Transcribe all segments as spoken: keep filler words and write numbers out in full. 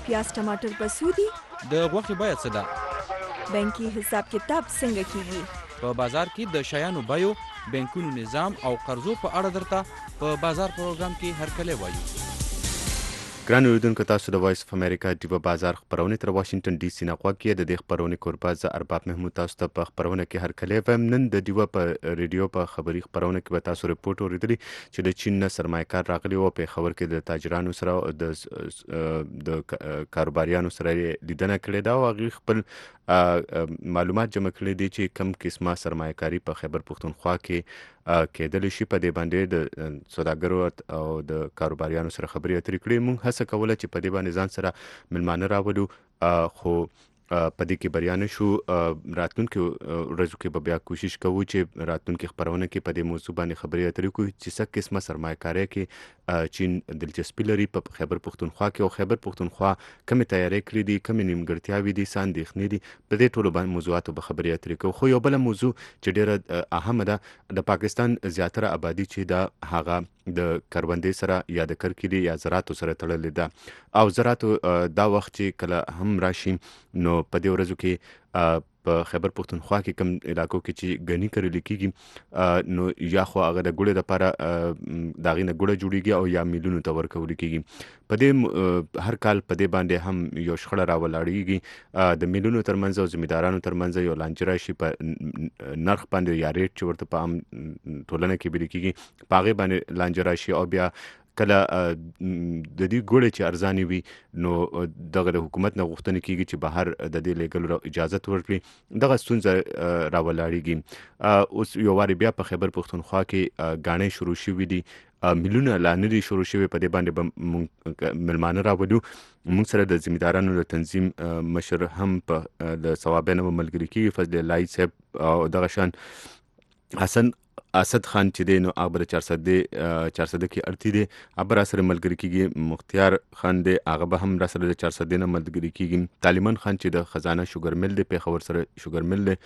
پیاز ټماټر په څو دي؟ د غوښې بیه څه ده؟ بانکي حساب کتاب څنګه کیږي؟ په بازار کې د شیانو بیو، بانکونو نظام او قرضو په اړه درته په بازار پروګرام کې هرکلی وایو. ګران اوریدونکو، تاسو د وایس اف امریکا ډیوه بازار خپرونې تر واشنگټن ډي سي نه غوږ کې د دې خپرونې کوربه زه ارباب محمود تاسو ته په خپرونه کې هرکلی وایم. نن د ډیوه په ریډیو په خبري خپرونه کې به تاسو رپورټ اوریدلی چې د چین نه سرمایه‌کار راغلی و په خبر کې د تاجرانو سره د د کاروباریانو سره لیدنه کړې ده او هغوی خپل معلومات جمع کړي دي چې کم قسمه سرمایه‌کاري په خیبر پښتونخوا کې کېدلی شي. په دې باندې د سوداګرو او د کاروباریانو سره خبرې اترې کړې. موږ هڅه کوله چې په دې باندې ځان سره ملمانه راولو، خو په دې کې بریا نه شو. راتلونکي ورځو کې به بیا کوشش کوو چې راتلونکي خپرونه کې په دې موضوع باندې خبرې اترې کړو چې څه قسمه سرمایه‌کاري کې چین دلچسپي لري په خیبر پښتونخوا کې او خیبر پښتونخوا کومې تیاری کړې دي، کومې نیمګړتیاوې دي، څه اندېښنې دي. په دې ټولو باندې موضوعاتو به خبرې اترې کوو. خو یو بله موضوع چې ډېره اهمه ده، د پاکستان زیاتره آبادي چې ده هغه د کروندې سره یا د کرکیلي یا زراعتو سره تړلې ده او زراعتو دا وخت چې کله هم راشي نو په دې ورځو کې په خیبر پښتونخوا کې کوم علاقو کې چې ګني کرل کېږي نو یا خو هغه د ګوړې لپاره د هغې نه ګوړه جوړېږي او یا میلونو ته ورکول کېږي. په دې هر کال په دې باندې هم یو شخړه راولاړېږي د میلونو ترمنځ او زمیندارانو ترمنځ یو لانجه راشي په نرخ باندې یا ریټ چې ورته په عام ټولنه کې ویل کېږي په هغې باندې لانجه راشي او بیا کله د دې ګوړې چې ارزانې وي نو دغه د حکومت نه غوښتنه کېږي چې بهر د دې لیږلو اجازت ورکړي. دغه ستونزه راولاړېږي. اوس یو وارې بیا په خیبر پښتونخوا کې ګاڼې شروع شوي دي، میلونه لا نه دي شروع شوي. په دې باندې به ملمانه راولو. موږ سره د زمیندارانو د تنظیم مشر هم په د ثوابیانو ملګري کېږي، فضل الله صاحب او دغه شان حسن اسد خان چې دی نو هغه د چارسده چارسده کې ارتی دی، هغه را سره ملګری کېږي. مختیار خان دی، هغه به هم را سره د چارسده نه ملګری کېږي. طالبان خان چې د خزانه شوګر مل دی، پېښور سره شوګر مل دی،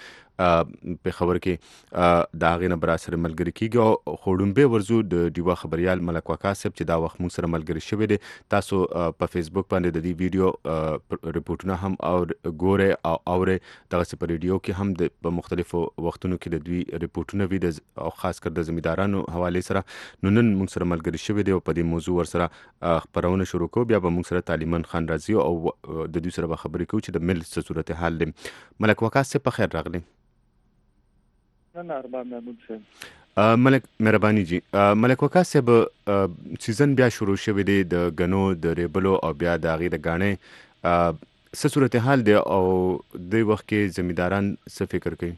پېښور کې د هغې نه به را سره ملګري کېږي. او خو ډومبې ورځو د ډیوه خبریال ملک واکا صاحب چې دا وخت موږ سره ملګري شوی دی. تاسو په فیسبوک باندې د دې ویډیو رپورټونه هم ګورئ او اورئ. دغسې په ریډیو کې هم په مختلفو وختونو کې د دوی رپورټونه وي او خاص کر د زمیندارانو حوالې سره. نو نن موږ سره ملګري شوی دی او په دې موضوع ورسره خپرونه شروع کوو. بیا به موږ سره طالبان خان راځي او د دوی سره به خبرې کوو چې د مل څه صورت حال دی. ملک واکا صاحب په خیر راغلی. نه ارباب محمود صاحب. ملک مهرباني جی. ملک واکا صاحب سیزن بیا شروع شوی دی د غنو د ریبلو او بیا د هغې د ګاڼې څه صورت حال دی او دې وخت کې زمینداران څه فکر کوي؟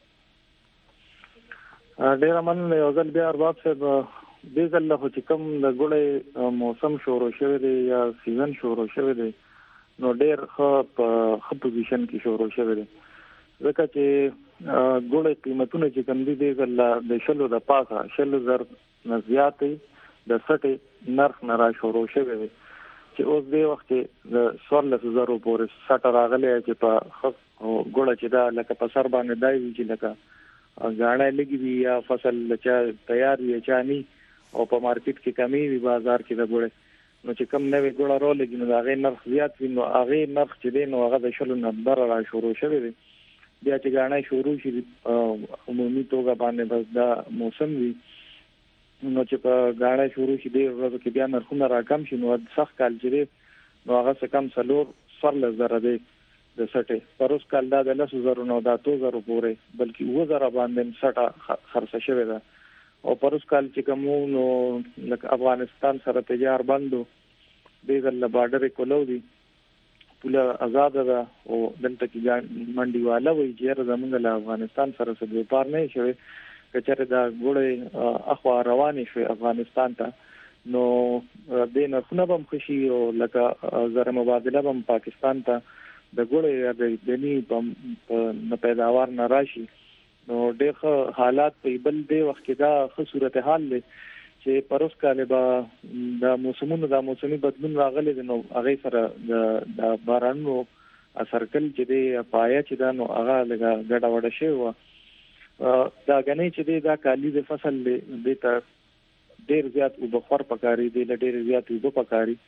ډېره مننه. یو ځل بیا ارباب صاحب دې ځل خو چې کوم د ګوړې موسم شروع شوی دی یا سیزن شروع شوی دی نو ډېر ښه په ښه پوزیشن کې شروع شوی دی، ځکه چې ګوړې قیمتونه چې کوم دي دې ځل د شلو د پاسه شلو زر نه زیاتې د سټې نرخ نه را شروع شوی دی چې اوس دې وخت کې د څوارلسو زرو پورې سټه راغلی چې په ښه ګوړه چې دا لکه په سر باندې دی وي چې لکه غاڼه لګي وي یا فصل چا تیار وي چا ني او په مارکیټ کې کمی وي بازار کې د ګوړې نو چې کم نوې ګوړه رالګي نو هغې نرخ زیات وي نو هغې نرخ چې دی نو هغه د شلو نه بره را شروع شوی دی. بیا چې غاڼه شروع شي عمومي توګه باندې بس دا موسم وي نو چې په غاڼه شروع شي دی ورځو کې بیا نرخونه راکم شي نو سخت کال چې دی نو هغه څه کم څلور څوارلس زره دی د سټې. پروس کال دا د لسو زرو نه د اتو زرو پورې بلکې اووه زره باندې سټه خرڅه شوې ده. او پروس کال چې کوم نو لکه افغانستان سره تجار بندو دې ځل بارډر کولو دي پوله آزاد ده او دلته کې منډي والا وایي چې زمونږ له افغانستان سره څه وپار نه شوی کچره دا ګوړې اخوا روانې شوې افغانستان ته نو دې نرخونه به هم خوشي او لکه زر مبادله به هم پاکستان ته د ګوړې د دني په پیداوار نه راشي نو ډېر حالات په بل دی وخت کې دا ښه صورت حال دی چې پروس کاله به د موسمونو د موسمي بدلون راغلي نو هغه سره د بارانو اثر کل چې دی پایا چې دا نو هغه لګا ګډه وډه شي و دا غني چې دی دا کالی د فصل دی ته ډېر زیات او بخور پکاري دی ډېر زیات او پکاري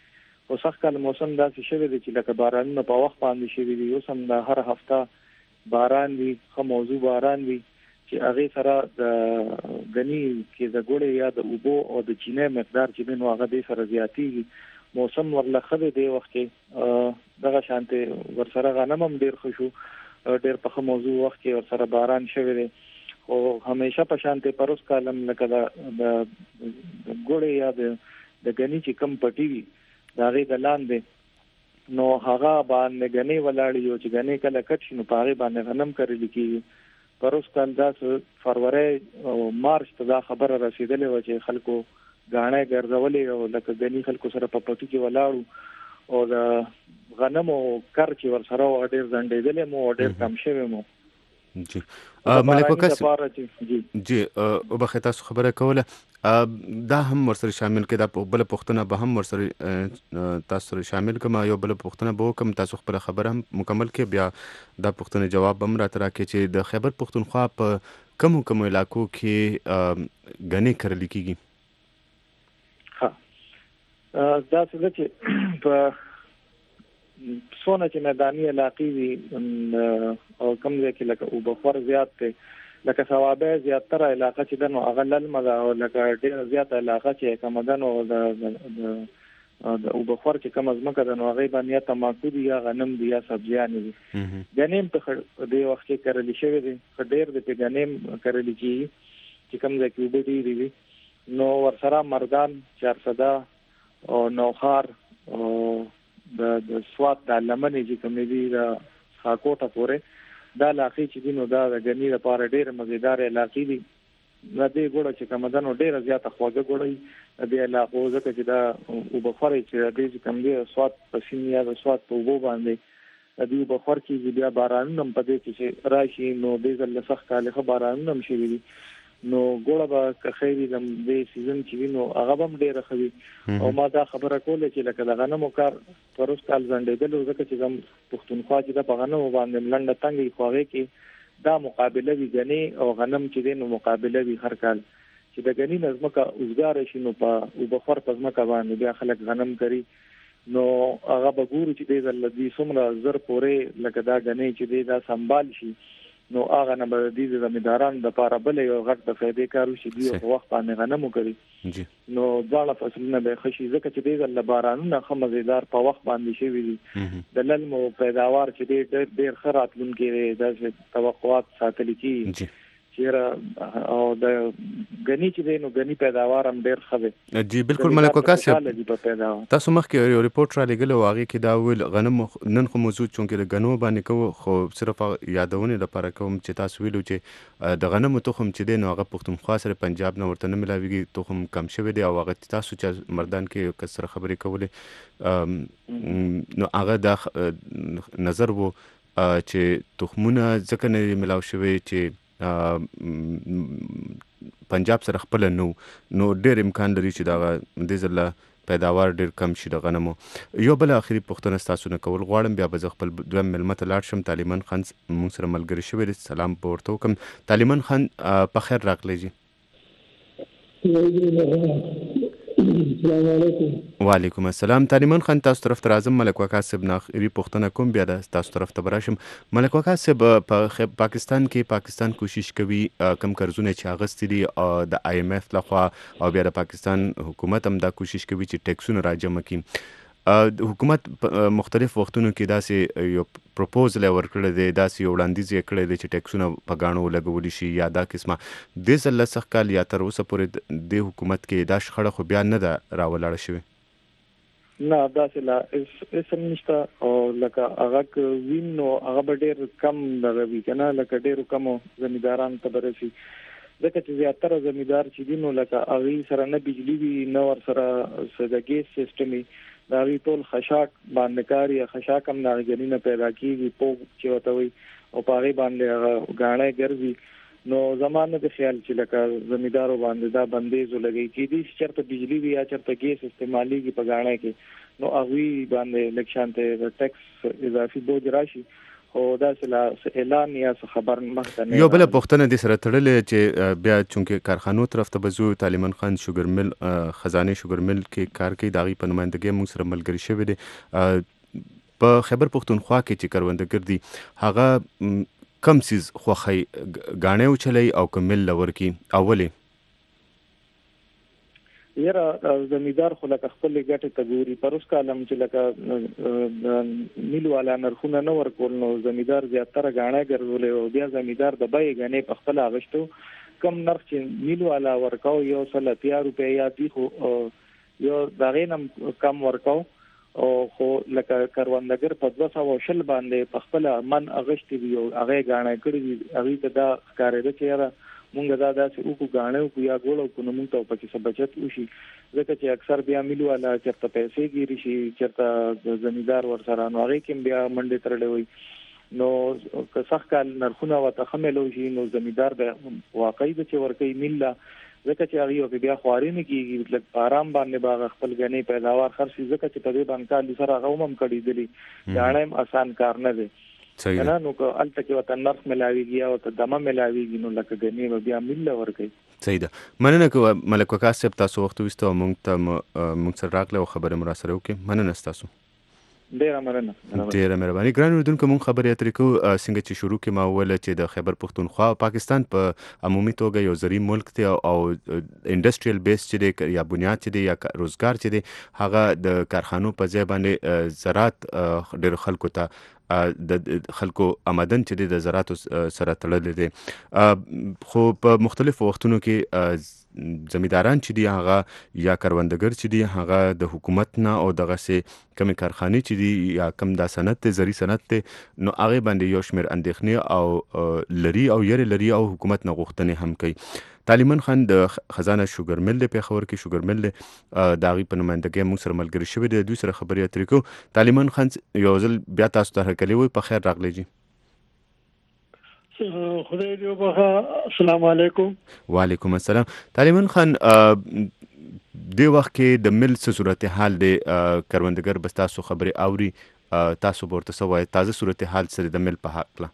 او سخت کال موسم داسې شوی دی چې لکه بارانونه په وخت باندې شوی دی. اوس هم د هر هفته باران وي، خو موضوع باران وي چې هغه سره د غني کې د ګوړې یا د اوبو او د چینه مقدار چې نو هغه د سره زیاتیږي. موسم ورلخه دی وخت کې دغه شانته ورسره غنم هم ډیر خوشو، ډیر په موضوع وخت کې ورسره باران شوی دی. او همیشه په شانته پروس کالم لکه د ګوړې یا د د غني چې کم پټي وي دا غي د لاندې نو هغه باندې غني ولاړ یو چې غني کله کټ شنو پاره باندې غنم کړل کیږي. پروس کال دا فروری او مارچ ته دا خبره رسیدلې و چې خلکو غاڼه ګرځولې او لکه غني خلکو سره په پټي کې ولاړو او د غنمو کار چې ور سره ډېر ځنډېدلې مو ډېر کم شوی مو. جی ملک وکاس جی جی او بخې تاسو خبره کوله دا هم ورسره شامل کې دا بل پښتنه به هم ورسره تاسو سره شامل کما یو بل پښتنه به کوم تاسو خبره خبره هم مکمل کې بیا دا پښتنه جواب هم را تر کې چې د خیبر پښتونخوا په کوم کوم علاقو کې غني کړل کېږي. دا څه چې په سونه چې میداني علاقې وي او کوم ځای کې لکه او بخور زیات دی، لکه ثوابه زیاتره علاقه چې دنو اغلل مده او لکه ډیر زیات علاقه چې کوم دنو د د او بخور چې کوم ازمکه دنو هغه باندې تماکو دي یا غنم دي یا سبزیان دي. غنیم په دې وخت کې کړل شوی دی، ډیر د غنیم کړل کیږي چې کوم ځای کې وبدي دي نو ورسره مردان چارصدا او نوخار او د د سواد د لمنې چې کوم دی د خاکوټه پورې دا علاقې چې دینو دا د غنی لپاره ډېر مزیدار علاقې دي. د دې ګوړه چې کوم دنو ډېر زیاته خواږه ګوړې د علاقو ځکه چې دا او بخوري چې د دې کوم دی سواد پسین یا د سواد په وبو باندې د دې بخور کې بیا باران هم پدې چې راشي نو د زل سخت کاله باران هم شي وي نو ګوړه به که خیری د دې سیزن چې نو هغه هم ډیره خوي. او ما دا خبره کوله چې لکه د غنمو کار پروس کال زنډېدل ځکه چې زم پښتونخوا چې د غنمو باندې لنډه تنګي خوغه کې دا مقابله وی غني او غنم چې دینو مقابله وی هر کال چې د غني نظمکه اوسګار شي نو په او بخور پزمکه باندې بیا خلک غنم کوي نو هغه به ګورو چې د لدی سمره زر پورې لکه دا غني چې دا سنبال شي نو هغه نه به د زمینداران د لپاره بل یو غټ د فائدې کارو شي دی په وخت باندې غنمو کوي. نو ځاله فصلونه به خشي ځکه چې د لبارانونه خمزیدار په وخت باندې شي وي د للمو پیداوار چې ډېر ډېر خرات لونکي د توقعات ساتل کی چیرې او د غنی چې دینو غنی پیداوار هم ډېر خبره. جی بالکل ملک وکاس تاسو مخکې یو ریپورت را لګلو واغې کې دا ویل غنم نن خو موضوع چونکې د غنمو باندې کو خو صرف یادونه لپاره کوم چې تاسو ویلو چې د غنمو تخم چې دینو هغه پښتونخوا سره پنجاب نه ورته نه ملاويږي تخم کم شوی دی او هغه تاسو چې مردان کې کسر خبرې کولې نو هغه د نظر وو چې تخمونه ځکه نه ملاو شوی چې پنجاب سره خپل نو نو ډېر امکان لري چې دا د زله پیداوار ډېر کم شي د غنمو. یو بل اخري پوښتنه تاسو نه کول غواړم بیا به خپل دویم ملمت لاړ شم. طالبان خان موږ سره ملګری شوی دی، سلام پورته کوم. طالبان خان په خیر راغلی جی. السلام علیکم. وعلیکم السلام. طالبان خان تاسو طرف ته راځم. ملک وکاس صاحب نه اخري پوښتنه کوم بیا تاسو طرف ته براشم. ملک وکاس صاحب په پاکستان کې پاکستان کوشش کوي کم قرضونه چې اغستې دي او د آی ایم ایف لخوا او بیا د پاکستان حکومت هم دا کوشش کوي چې ټیکسونه راجمع کړي. حکومت مختلف وختونو کې داسې یو پروپوزل ورکړی دی، داسې یو وړاندیز یې کړی دی چې ټیکسونه په ګاڼو ولګولی شي یا دا قسمه دې ځل سخت کال یا تر اوسه پورې د حکومت کې دا شخړه خو بیا نه ده راولاړه شوې. نه داسې لا اسم نشته او لکه هغه وین نو هغه به ډېر کم دغه وي که نه لکه ډېرو کمو زمیندارانو ته به رسي ځکه چې زیاتره زمیندار چې دي نو لکه هغوی سره نه بجلي وي نه ورسره د ګیس سیسټم وي دا وی ټول خشاک باندې کاری خشاک هم نه غنینه پیدا کیږي پوګ چې وته وي او پاره باندې غاڼه ګرځي نو زمانه د خیال چې لکه زمیندارو باندې دا بندیز لګي کی دي چې چرته بجلی وي یا چرته ګیس استعمالي کی په غاڼه کې نو هغه باندې لکشانته د ټیکس اضافي بوج راشي خو دا چې اعلان یا خبر مخته یو بل پښتنه د سره تړلې چې بیا چونکه کارخانو طرف ته بزو طالبان خان شوګر مل خزانه شوګر مل کې کار کوي دغه په نمائندګۍ موږ سره ملګری شوی دی په خیبر پښتونخوا کې چې کروندګر دي هغه کم سیز خوخی غاڼه وچلای او کمل لور کې اولی یره زمیدار خو لکه خپل ګټه تګوري پروس کالم چې لکه نیل والا نرخونه نه ورکول نو زمیدار زیاتره غاڼه ګرځولې او بیا زمیدار د بای غنې په خپل اغشتو کم نرخ چې نیل والا ورکاو یو سل اتیا روپیا یا دی خو یو دغه نم کم ورکاو او خو لکه کروندګر په دوه سوه شل باندې په خپل من اغشتي دی او هغه غاڼه کړی دی هغه ته دا ښکارېده چې یاره مونږ دا داسې وکړو غاڼه کو یا ګولو کو نو مونږ ته پکې څه بچت وشي ځکه چې اکثر بیا ملي والا چرته پیسې ګیری شي چرته زمیدار ور سره نو هغه کې بیا منډه ترلې وي نو که صح کال نرخونه وته خملو شي نو زمیدار به واقعي د چې ورکې مله ځکه چې هغه بیا خواري نه کیږي لکه آرام باندې باغ خپل غني پیداوار خرڅ ځکه چې په دې باندې کال سره هغه هم کړی دي دا هم آسان کار نه دی صحیح نه نو که الته کې وته نرخ ملاويږي او ته دمه ملاويږي نو لکه غني بیا مل ورکي صحیح ده مننه کوم ملک وکاس صاحب تاسو وخت وستو مونږ ته مونږ سره راغله خبره مراسره وکي مننه تاسو ډیره مننه ډیره مهرباني ګران اوردونکو مونږ خبرې اترې کوو څنګه چې شروع کې ما وویل چې د خیبر پښتونخوا پاکستان په عمومي توګه یو زرعي ملک دی او انډستریال بیس چې دی یا بنیاد چې دی یا روزګار چې دی هغه د کارخانو په ځای باندې زراعت ډېر خلکو ته د خلکو آمدن چې د زراعت سره تړلې دي خو په مختلفو وختونو کې زمیداران چې دي هغه یا کروندګر چې دي هغه د حکومت نه او دغه سي کمی کارخانه چې دي یا کم د صنعت زری صنعت نو هغه باندې یو شمیر اندېښنې او لري او یې لري او حکومت نه غوښتنې هم کوي طالبان خان د خزانه شوګر مل په خبر کې شوګر مل د هغه په نمائندګۍ موږ سره ملګری شوی دی دوی سره خبرې اترې کوو طالبان خان یو ځل بیا تاسو ته هرکلی وي په خیر راغلی جی خدای دې وبخښه السلام علیکم وعلیکم السلام طالبان خان د وخت کې د مل څه صورتحال دی کروندګر بس تاسو خبرې اوري تاسو ورته سوای تازه صورتحال سره د مل په حق لا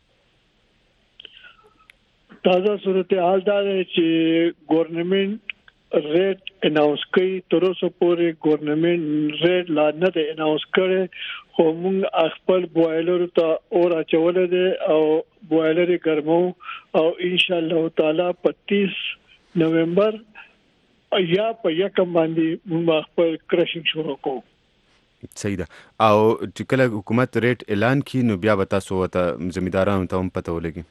تازه صورتحال دا چې ګورنمنت ریټ اناونس کوي تر اوسه پورې ګورنمنت ریټ لا نه دی اناونس کړی خو موږ خپل بوایلر ته اور اچول دي او بوایلر ګرمو او ان شاء الله تعالی پچیس نومبر یا په یکم باندې موږ خپل کرشنګ شروع کوو صحیح ده او چې کله حکومت ریټ اعلان کړي نو بیا به تاسو ته زمیدارانو ته هم پته ولګي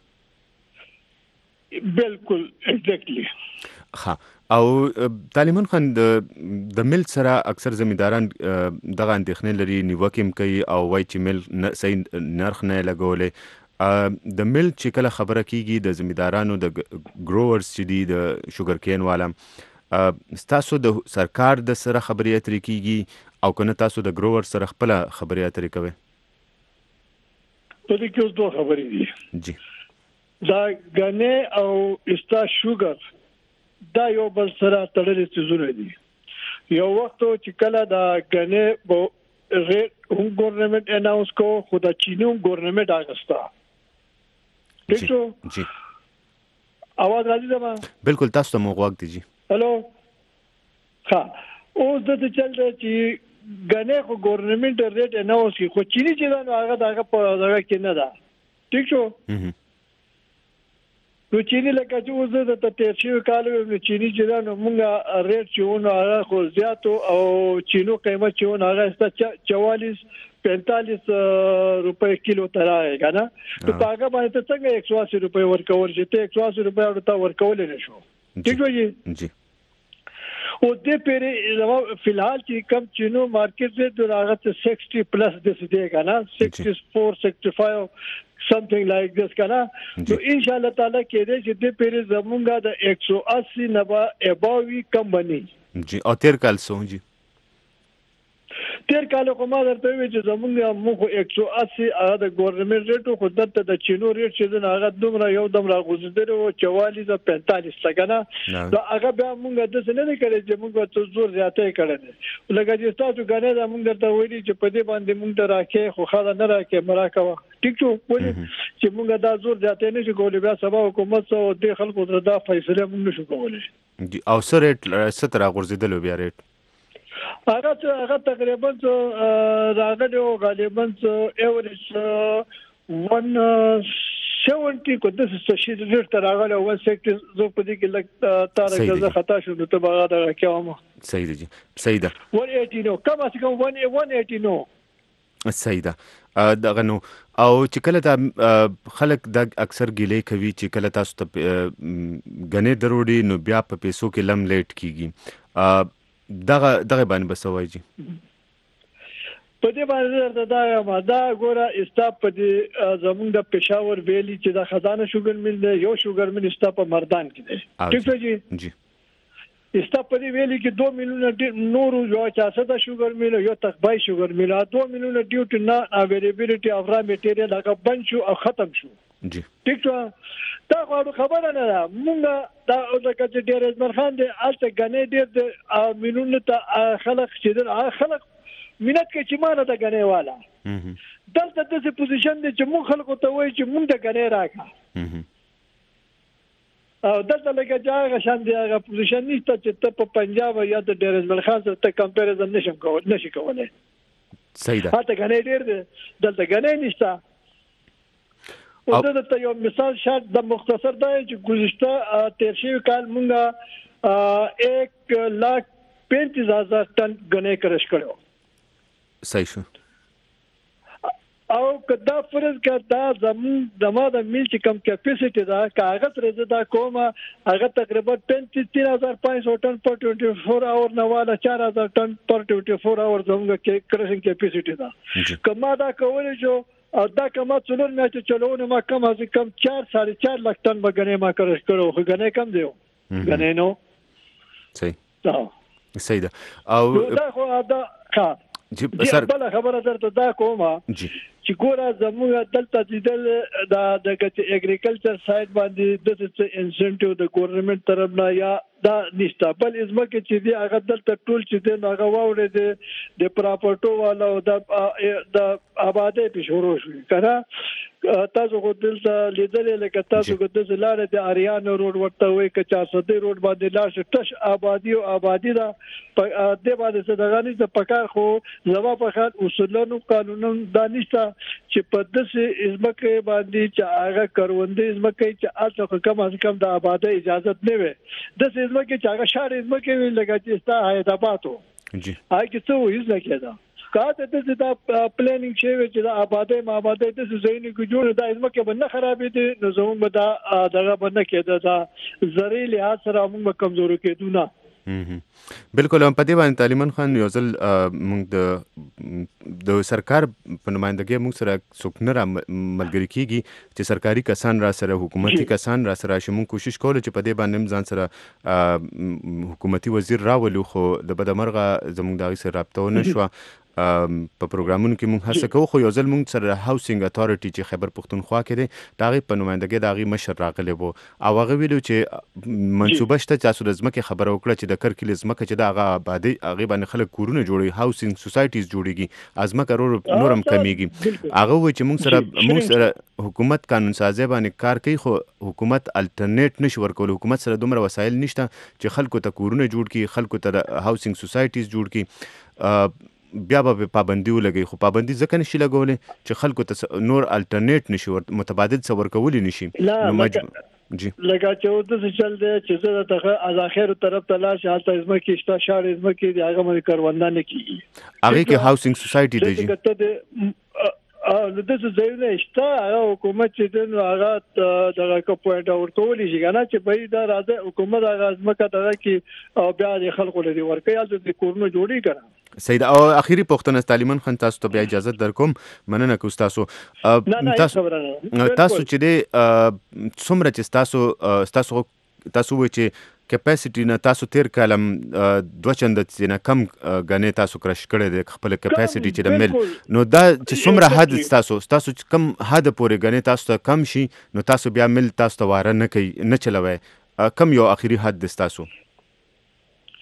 بالکل ایگزیکټلی ها او طالبان خان د مل سره اکثر زمیداران دغه اندېښنې لري نیوکه کوي او وایي چې مل صحیح نرخ نه لګولې د مل چې کله خبره کیږي د زمیدارانو د ګروورز چې دي د شوګر کین والا تاسو د سرکار د سره خبرې اترې کیږي او کنه تاسو د ګروور سره خپل خبرې اترې کوي په دې کې اوس دوه خبرې دي جی دا غنه او استا شوګر دا یو بل سره تړلې څیزونه دي یو وخت چې کله دا غنه په ریټ هم ګورنمنت اناونس کو خو دا چینو ګورنمنت اغستا جی جی اواز راځي دا بالکل تاسو ته مو غوږ دی جی هالو ها اوس د چل چې غنه خو ګورنمنت ریټ اناونس کو چینی چې دا هغه دغه په دغه کې نه ده ٹھیک شو نو چینی لکه چې اوس د تتېشي کالو نو چینی چې دا نو موږ ریټ چېونه هغه خو زیاتو او چینو قیمت چېونه هغه است چوالیس پینتالیس روپے کیلو ترای کنه نو هغه باندې ته څنګه ایک سو اسی روپے ورکول چې ته ایک سو اسی روپے ورته ورکول نه شو ٹھیک دی جی او دې پېره فی الحال چې کم چینو مارکیټ دې راغته سکسٹی پلس دې دې کنه سکسٹی فور سکسٹی فائیو something like this kana so inshallah taala کې دې چې دې پېره زمونږه د ایک سو اسی نبا اباوی کم بني جی او تیر کال سو جی تیر کال کومه درته وی چې زمونږه موږ ایک سو اسی هغه د ګورنمنت ریټو خو دته د چینو ریټ چې نه هغه دومره یو دم راغوزیدره او چوالیس او پینتالیس لګنه دا هغه بیا موږ د څه نه کړی چې موږ ته زور زیاتې کړل لکه چې تاسو غنه دا موږ ته ویلي چې په دې باندې موږ راکې خو خاله نه راکې مراکوه ټیک شو ولې چې موږ دا زور ځاتې نه شو کولای بیا سبا حکومت او د خلکو دا فیصله موږ نشو کولای او سر ریټ ستر غورځیدل بیا ریټ هغه هغه تقریبا راغلی او غالبا ایوریج one seventy کو د څه شي د ډیر تر هغه ون سیکټ زو په دې کې لګ تار غزه خطا شو نو ته به دا کوم صحیح دی صحیح ده one eighty نو کم از کم one eighty نو صحیح ده دغه نو او چې کله دا خلک د اکثر ګیلې کوي چې کله تاسو ته غنې دروړي نو بیا په پیسو کې لم لیټ کیږي دغه دغه باندې بسوي جی په دې باندې دا ما دا ګوره استاپ په دې زمونږ د پېښور ویلي چې د خزانه شوګر مل دی یو شوګر مل استاپ په مردان کې دی ٹھیک ہے جی جی استاپ په دې ویلي کې دو میلیونه نور یو چاسه د شوګر مل یو تخبای شوګر مل دو میلیونه ډیوټ نه اویلیبিলিټي اف را میټیریال هغه بند شو او ختم شو جی ٹھیک ده دا خبره نه ده مونږ دا د کچ ډیر ازمر خان دی الته غنې ډیر د میلیونه ته خلک چې د خلک مینت کې چې مانه د غنې والا دلته د څه پوزیشن دی چې مونږ خلکو ته وایي چې مونږ د غنې راکا او دلته لکه ځای شان دی هغه پوزیشن نشته چې ته په پنجاب یا د ډیر ازمر خان سره ته کمپیریزن نشم کولای نشي کولای صحیح ده هغه غنې ډیر دی دلته غنې نشته او دلته یو مثال شرط د مختصر دی چې گذشته تیر شوی کال مونږه ایک لاکھ پینتیس هزار ټن غنې کرش کړو صحیح شو او کدا فرض کړه زمون دما د مل چې کم کیپاسټی دا کاغذ رزه دا کومه هغه تقریبا پینتیس هزار پانچ سو ټن پر چوبیس اور نواله چار هزار ټن پر چوبیس اور زموږ کې کرشن کیپاسټی دا کما دا کولای شو او دا کما څلور میاشتې چلوونه ما کم از کم چار ساڑھے چار لک ټن بغنې ما کرش کړو خو غنې کم دیو غنې نو صحیح دا صحیح ده او دا خو دا ښه جی سر بل خبره درته دا کومه جی چې ګوره زموږ دلته چې د د اګریکلچر سایډ باندې د څه انسنټیو د ګورنمنت طرف نه یا دا نشته بل ازمکه چې دی هغه دلته ټول چې دی هغه واوړي د د پراپرټو والا او د د آبادی په شروع شو کړه تاسو خو دلته لیدلې لکه تاسو کو د لارې د اریان روډ ورته وي که چار سو د روډ باندې لاړ شي تش آبادی او آبادی دا د باندې څه دغه نه د پکار خو زما په خاط اصولونو قانونونو دانشته چې په دسه ازمکه باندې چې هغه کروندې ازمکه چې اته کم از کم د آبادی اجازه نه وي د ازمکه چې هغه شهر ازمکه وی لګا چې ستا حیدرآبادو جی هغه څه وایي ځکه دا کاته د دا پلانینګ شوی چې د آبادی ما آبادی د زینې کو جوړ د ازمکه باندې خرابې دي نو زموږ به دا دغه باندې کېده دا زری لحاظ سره موږ کمزوري کېدو نه بالکل هم په دې باندې طالبان خان یو ځل موږ د د سرکار په نمائندګۍ موږ سره څوک نه را ملګري کیږي چې سرکاري کسان را سره حکومتي کسان را سره شي موږ کوشش کوو چې په دې باندې ځان سره حکومتي وزیر راولو خو د بدمرغه زموږ دغه سره رابطه ونه شو په پروګرامونو کې موږ هڅه کوو خو یو ځل موږ سره هاوسینګ اتارټي چې خیبر پختونخوا کې دی دغه په نمائندګۍ دغه مشر راغلی وو او هغه ویلو چې منصوبه شته چې تاسو د ځمکې خبره وکړه چې د کرکلي ځمکه چې د هغه آبادي هغه باندې خلک کورونه جوړوي هاوسینګ سوسایټیز جوړیږي ازمکه نورم کمیږي هغه وایي چې موږ سره موږ سره حکومت قانون سازی باندې کار کوي خو حکومت الټرنیټ نشي ورکول حکومت سره دومره وسایل نشته چې خلکو ته کورونه جوړ کړي خلکو ته هاوسینګ سوسایټیز جوړ کړي بیا به پابندي ولګي خو پابندي ځکه نشي لګولې چې خلکو ته نور الټرنیټ نشي متبادل څه ورکولی نشي نو مجبور جی لکه چې د څه چل دی چې زه ته از اخر طرف ته لاش حالت ازمکه شته شهر ازمکه دی هغه مې کاروندانه کیږي هغه کې هاوسینګ سوسایټي دی جی ا نو د څه ځای نه شته هغه حکومت چې د هغه دغه کو پوینټ اوټ کولی شي کنه چې په دا راځي حکومت هغه ازمکه دغه کې او بیا د خلکو لري ورکه یا د کورونو جوړی کړه سید او اخیری پوښتنه طالبان خان تاسو ته بیا اجازه درکوم مننه کوم تاسو تاسو تاسو چې د څومره چې تاسو تاسو تاسو وایي چې کیپاسټی نه تاسو تیر کالم دوه چنده نه کم غنې تاسو کرش کړی د خپل کیپاسټی چې د مل نو دا چې څومره حد تاسو تاسو کم حد پورې غنې تاسو ته کم شي نو تاسو بیا مل تاسو ته واره نه کوي نه چلوي کم یو اخیری حد د تاسو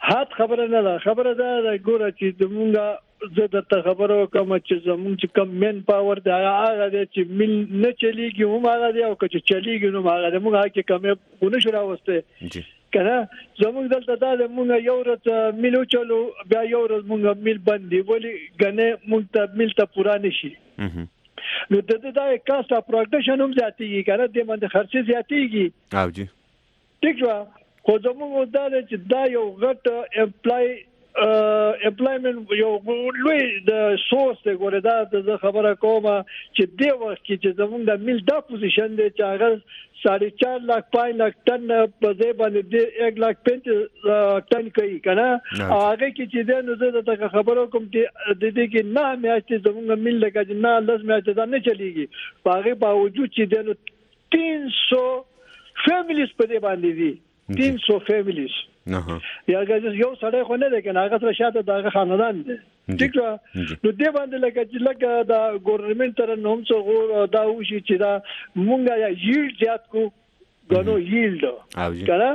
هات خبره نه ده خبره ده ګوره چې زمونږ زه د خبرو کوم چې زمونږ چې کم مین پاور دا هغه چې مل نه چلیږي هم هغه دی او چې چلیږي نو هغه د موږ کې کمې غونه شو راوسته جی کنه زمونږ دلته دا موږ یو ورځ ملو چلو بیا یو ورځ موږ مل باندې ولی غنه موږ ته مل ته پورا نشي نو د دې دا کاسټ اف پروډکشن هم زیاتېږي کنه د باندې خرچ زیاتېږي او جی ټیک شو خو زموږ دا چې دا یو غټ امپلای امپلایمنت یو لوی د سورس دی ګوره دا د خبره کومه چې دی وخت کې زموږ د مل دا پوزیشن دی چې هغه साढ़े चार लाख पाँच लाख टन बजे बने एक लाख पैंतीस टन कई कना आगे की चीजें नजर तक खबरों को दीदी की ना मैच जमूंगा मिल लगा ना दस मैच नहीं चलेगी आगे बावजूद चीजें तीन सौ फैमिलीज पे बांधी थी तीन सौ फैमिलीज या अगर यो सड़े को नहीं लेकिन आगे तो शायद दागा खानदान दे ठीक है नو دې باندې لکه چې لکه دا ګورنمنت تر نوم څو دا وشي چې دا مونږه یا ییل زیات کو غنو ییل کنه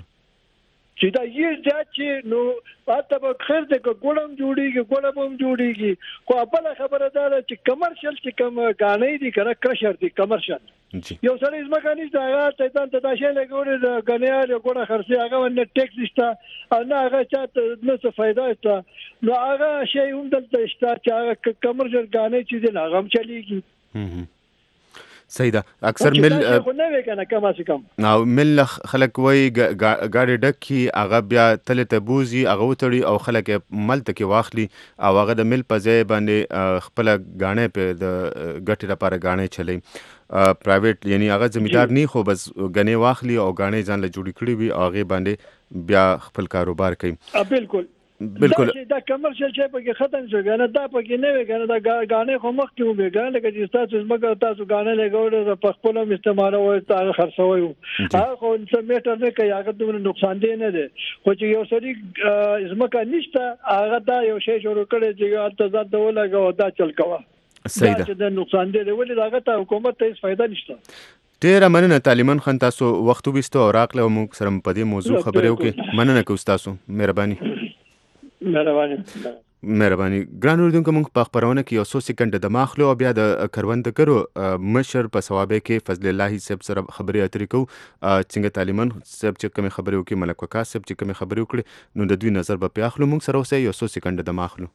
چې دا ییل زیات چې نو پاته به خیر دې کو ګولم جوړیږي ګولم هم جوړیږي خو بل خبره ده چې کمرشل چې کم غانې دي کنه کرشر دي کمرشل یو سره ځمکه نشته هغه ته ته دا شی لګوري د غنیال یو ګوره خرڅي هغه ونه ټیکس نشته او نه هغه چاته نه څه فائدہ شته نو هغه شی هم دلته شته چې هغه کمرشل غانې چې دي هغه هم چلیږي صحیح ده اکثر مل خو نه وکنه کم اس کم نو مل خلک وای ګاډي ډکی هغه بیا تل ته بوزي هغه وتړي او خلک مل ته کې واخلي او هغه د مل په ځای باندې خپل غاڼې په د ګټي لپاره غاڼې چلی پرایویټ یعنی هغه زمیدار نه خو بس غنې واخلي او غاڼې ځان له جوړی کړی وي هغه باندې بیا خپل کاروبار کوي بالکل بالکل دا کمرشل شي په کې ختم شو غنه دا په کې نه وي غنه دا غاڼې خو مخ کې وي غنه لکه چې تاسو زمګه تاسو غاڼې لګول په خپل استعمال او تاسو خرڅوي هغه خو سمیټر نه کوي هغه دومره نقصان دی نه دی خو چې یو سړي زمګه نشته هغه دا یو شی جوړ کړي چې تاسو دا ولګو دا چل کوه صحیح ده دا نقصان دی ولې داغه ته حکومت ته هیڅ فائدہ نشته ډیره مننه طالبان خان تاسو وخت وبستو او راغله موږ سره په دې موضوع خبرې وکړو مننه کوم تاسو مهرباني مهرباني مهرباني ګران اوردونکو موږ په خبرونه کې یو څو سکند د ماخلو او بیا د کروندګرو مشر په ثوابه کې فضل الله صاحب سره خبرې اترې کو څنګه طالبان صاحب چې کوم خبرې وکړي ملک وکا صاحب چې کوم خبرې وکړي نو د دوی نظر به په اخلو موږ سره اوسه یو څو سکند د ماخلو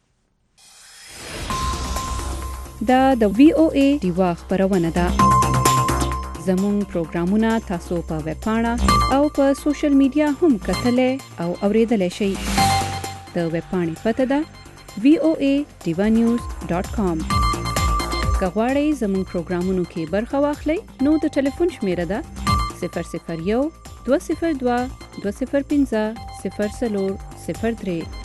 دا د وی او ای دیوا خبرونه ده زموږ پروګرامونه تاسو په ویب پاڼه او په سوشل میډیا هم کتلای او اوریدلای شئ د ویب پاڼې پته ده وی او ای دیوا نیوز ډاٹ کام که غواړئ زموږ پروګرامونو کې برخه واخلئ نو د ټلیفون شمیره ده صفر صفر یو دوه صفر دوه دوه صفر پنځه صفر څلور صفر درې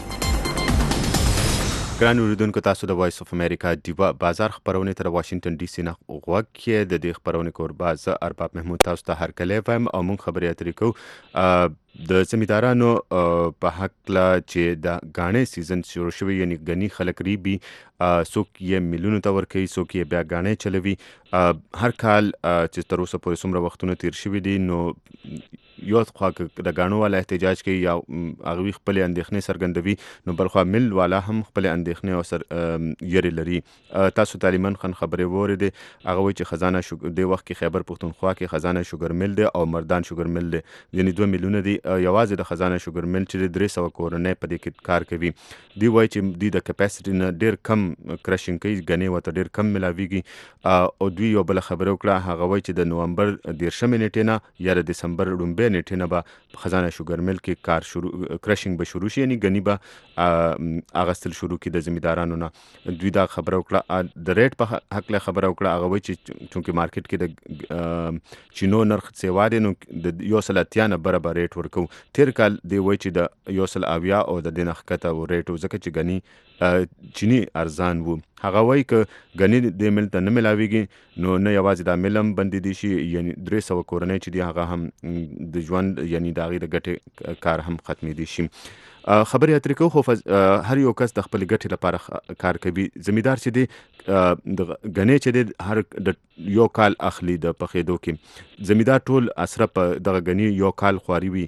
ګران اوریدونکو تاسو د وایس اف امریکا دیوا بازار خبرونه تر واشنگټن ډي سي نه غوږ کې د دې خبرونه کوربه ز ارباب محمود تاسو ته هر کله وایم او موږ خبرې اترې کوو د زمیدارانو په حق لا چې د غاڼې سیزن شروع شوی یعنی غنی خلک ریبي څوک یې ملیونو ته ورکوي څوک یې بیا غاڼې چلوي هر کال چې تر اوسه پورې څومره وختونه تیر شوي دي نو یو خوا د غاڼو والا احتجاج کوي یا هغوی خپل اندېښنې څرګندوي نو بل خوا مل والا هم خپل اندېښنې او سر یری لري تاسو طالبان خان خبرې واورېدې هغه وایي چې خزانه شو د وخت کې خیبر پښتونخوا کې خزانه شوګر مل دی او مردان شوګر مل دی یعنی دوه میلیونه دی یوازې د خزانه شوګر مل چې درې سوه کورنۍ په دې کې کار کوي دی وایي چې دوی د کپاسټي نه ډېر کم کرشینګ کوي غنې ورته ډېر کم ملاویږي او دوی یو بله خبره وکړه هغه وایي چې د نومبر دېرشمې نیټې نه یا د دسمبر لومبۍ نیټې نه به خزانه شوګر مل کې کار شروع کرشینګ به شروع شي یعنی غني به اغستل شروع کړي د زمیندارانو نه دوی دا خبره وکړه د ریټ په حق له خبره وکړه هغه وایي چې چونکې مارکیټ کې د چینو نرخ سیوا دی نو د یو سل اتیا نه برابر ریټ ورکو تیر کال دی وایي چې د یو سل اویا او د دې نه ښکته ریټ و ځکه چې غني چینی ارزان وو هغه وایي که غني د مل ته نه ملاویږي نو نه یوازې دا مل هم بندې دي شي یعنی درې سوه کورنۍ چې دي هغه هم د ژوند یعنی د هغې د ګټې کار هم ختمېدی شي خبرې اترې کوو خو هر یو کس د خپل ګټې لپاره کار کوي زمیندار چې دی د غنې چې دی هر د یو کال اخلي د پخېدو کې زمیندار ټول اسره په دغه غني یو کال خواري وي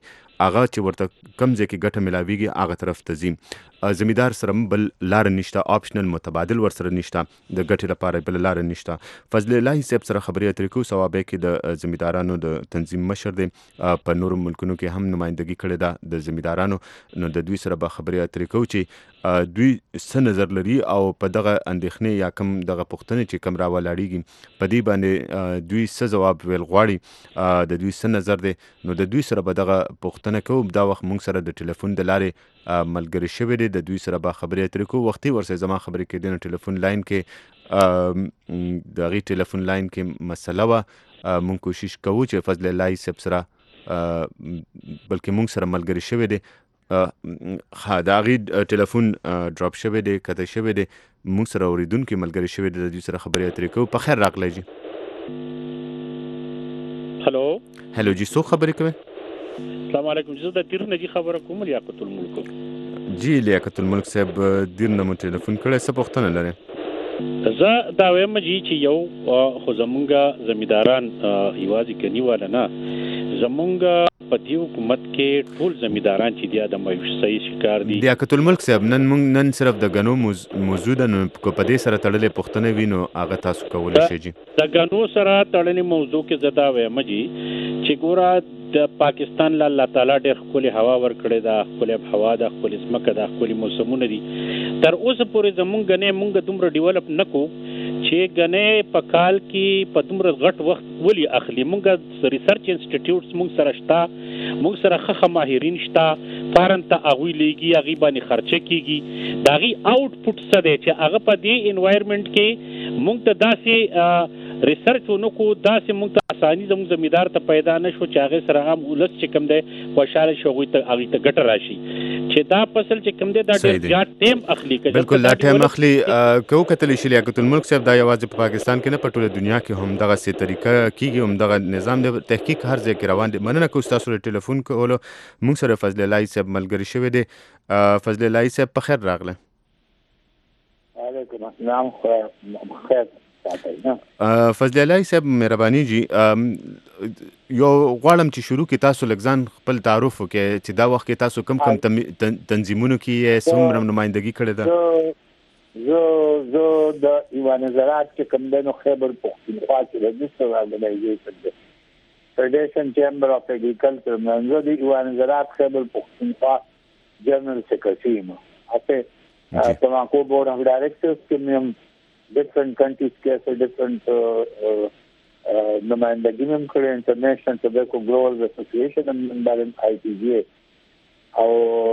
هغه چې ورته کم ځای کې ګټه ملاویږي هغه طرف ته ځي. زمیدار سره بل لار نشته، آپشنل متبادل ورسره نشته، د ګټې لپاره بل لار نشته. فضل الله صاحب سره خبرې اترې کوو. ثوابه کې د زمیدارانو د تنظیم مشر دی، په نورو ملکونو کې هم نمائندګي کړې ده د زمیدارانو. نو د دوی سره به خبرې اترې کوو چې دوی څه نظر لري او په دغه اندېښنې یا کم دغه پوښتنې چې کم راولاړېږي په دې باندې دوی څه ځواب ویل غواړي، د دوی څه نظر دی. نو د دوی سره به دغه پوښتنه کوو. دا وخت موږ سره د ټلیفون د لارې ملګری شوی دی، د دوی سره به خبرې اترې کوو. وختي ورسره زما خبرې کېدې نو ټلیفون لاین کې د هغې ټلیفون لاین کې مسله وه. موږ کوشش کوو چې فضل الله صاحب سره بلکې موږ سره ملګری شوی دی. ها د هغې ټلیفون ډراپ شوی دی، کته شوی دی. موږ سره اورېدونکي ملګری شوی دی، د دوی سره خبرې اترې کوو. په خیر راغلی جي. هلو هلو جي، څوک خبرې کوئ؟ السلام علیکم. زه د دیر نه جي خبره کوم، لیاقت الملک. جی لیاقت الملک صاحب، دیر نه مو ټلیفون کړی، څه پوښتنه لرئ؟ زه دا وایم جي چې یو خو زمونږ زمیداران یوازې کني والا نه، زمونږ په دې حکومت کې ټول زمیداران چې دي د مایوسۍ شکار دي. لیاقت الملک صاحب، نن موږ نن صرف د غنو موضوع ده، نو که په دې سره تړلې پوښتنې وي نو هغه تاسو کولی شئ. جي د غنو سره تړلې موضوع کې زه دا وایم جي چې ګوره د پاکستان له الله تعالی ډېر ښکلې هوا ورکړې ده، ښکلې هوا ده، ښکلې ځمکه ده، ښکلې موسمونه دي. تر اوسه پورې زمونږ غنې مونږ دومره ډیولپ نه کو چې غنې په کال کې په دومره غټ وخت ولې اخلي. مونږ ریسرچ انسټیټیوټس مونږ سره شته، مونږ سره ښه ماهرین شته، فارن ته هغوی لیږي، هغې باندې خرچه کېږي. د هغې آوټپوټ څه دی چې هغه په دې انوایرمنټ کې مونږ ته داسې ریسرچ ونه کو، داسې مونږ ته اساني زموږ زمیندار ته پیدا نه شو چې هغې سره هم ولس چې کوم دی خوشحاله شي، هغوی ته هغې ته ګټه راشي. چې دا فصل چې کوم دی دا ډېر زیات ټایم اخلي. بالکل دا ټایم اخلي. که وکتلی شي لیاقت الملک صاحب، دا یوازې په پاکستان کې نه، په ټوله دنیا کې هم دغسې طریقه کېږي، هم دغه نظام دی. تحقیق هر ځای کې روان دی. مننه کوو ستاسو د ټلیفون کولو. موږ سره فضل الله صاحب ملګری شوی دی. فضل الله صاحب په خیر راغله. وعلیکم السلام. خیر فضل الله صاحب، مهرباني جي، یو غواړم چې شروع کې تاسو لږ ځان خپل تعارف وکړئ چې دا وخت کې تاسو کوم کوم تنظیمونو کې یې څومره نمایندګي کړې ده؟ زه زه د ایوان زراعت کې کوم دی نو خیبر پښتونخوا کې رجسټر ارګنایزیشن دی، فیډریشن چیمبر اف اګریکلچر. زه د ایوان زراعت خیبر پښتونخوا جنرال سیکرټري یم. اته تماکو بورډ اف ډایرکټرز کې مې different countries کې different نمائندګي هم کړې، انټرنیشنل ټوبیکو ګروورز اسوسییشن هم ممبر آی ټي جی. او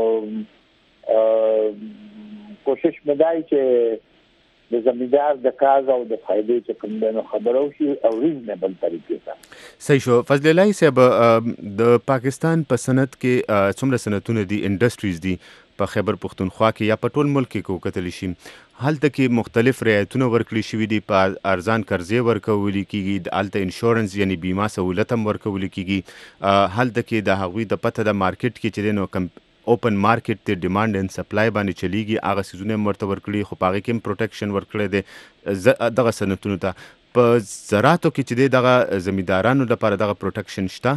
کوشش مې دی چې د زمیندار د کاز او د فائدې چې کوم دی نو خبرو شي او ریزنیبل طریقې سره. صحیح شو. فضل الله صاحب، د پاکستان په صنعت کې څومره صنعتونه دي، انډسټریز دي په خیبر پښتونخوا کې یا په ټول ملک کې کو کتلی شي؟ هلته کې مختلف رعایتونه ورکړي شوي دي، په ارزان قرضې ورکولی کېږي، هلته انشورنس یعنی بیمه سهولت هم ورکولی کېږي. هلته کې د هغوی د پته د مارکیټ کې چې دی نو کم اوپن مارکیټ دی، ډیمانډ اینډ سپلای باندې چلیږي. هغه څیزونه هم ورته ورکړي، خو په هغې کې هم پروټیکشن ورکړی دی دغه صنعتونو ته. په زراعتو کې چې دی دغه زمیندارانو لپاره دغه پروټیکشن شته؟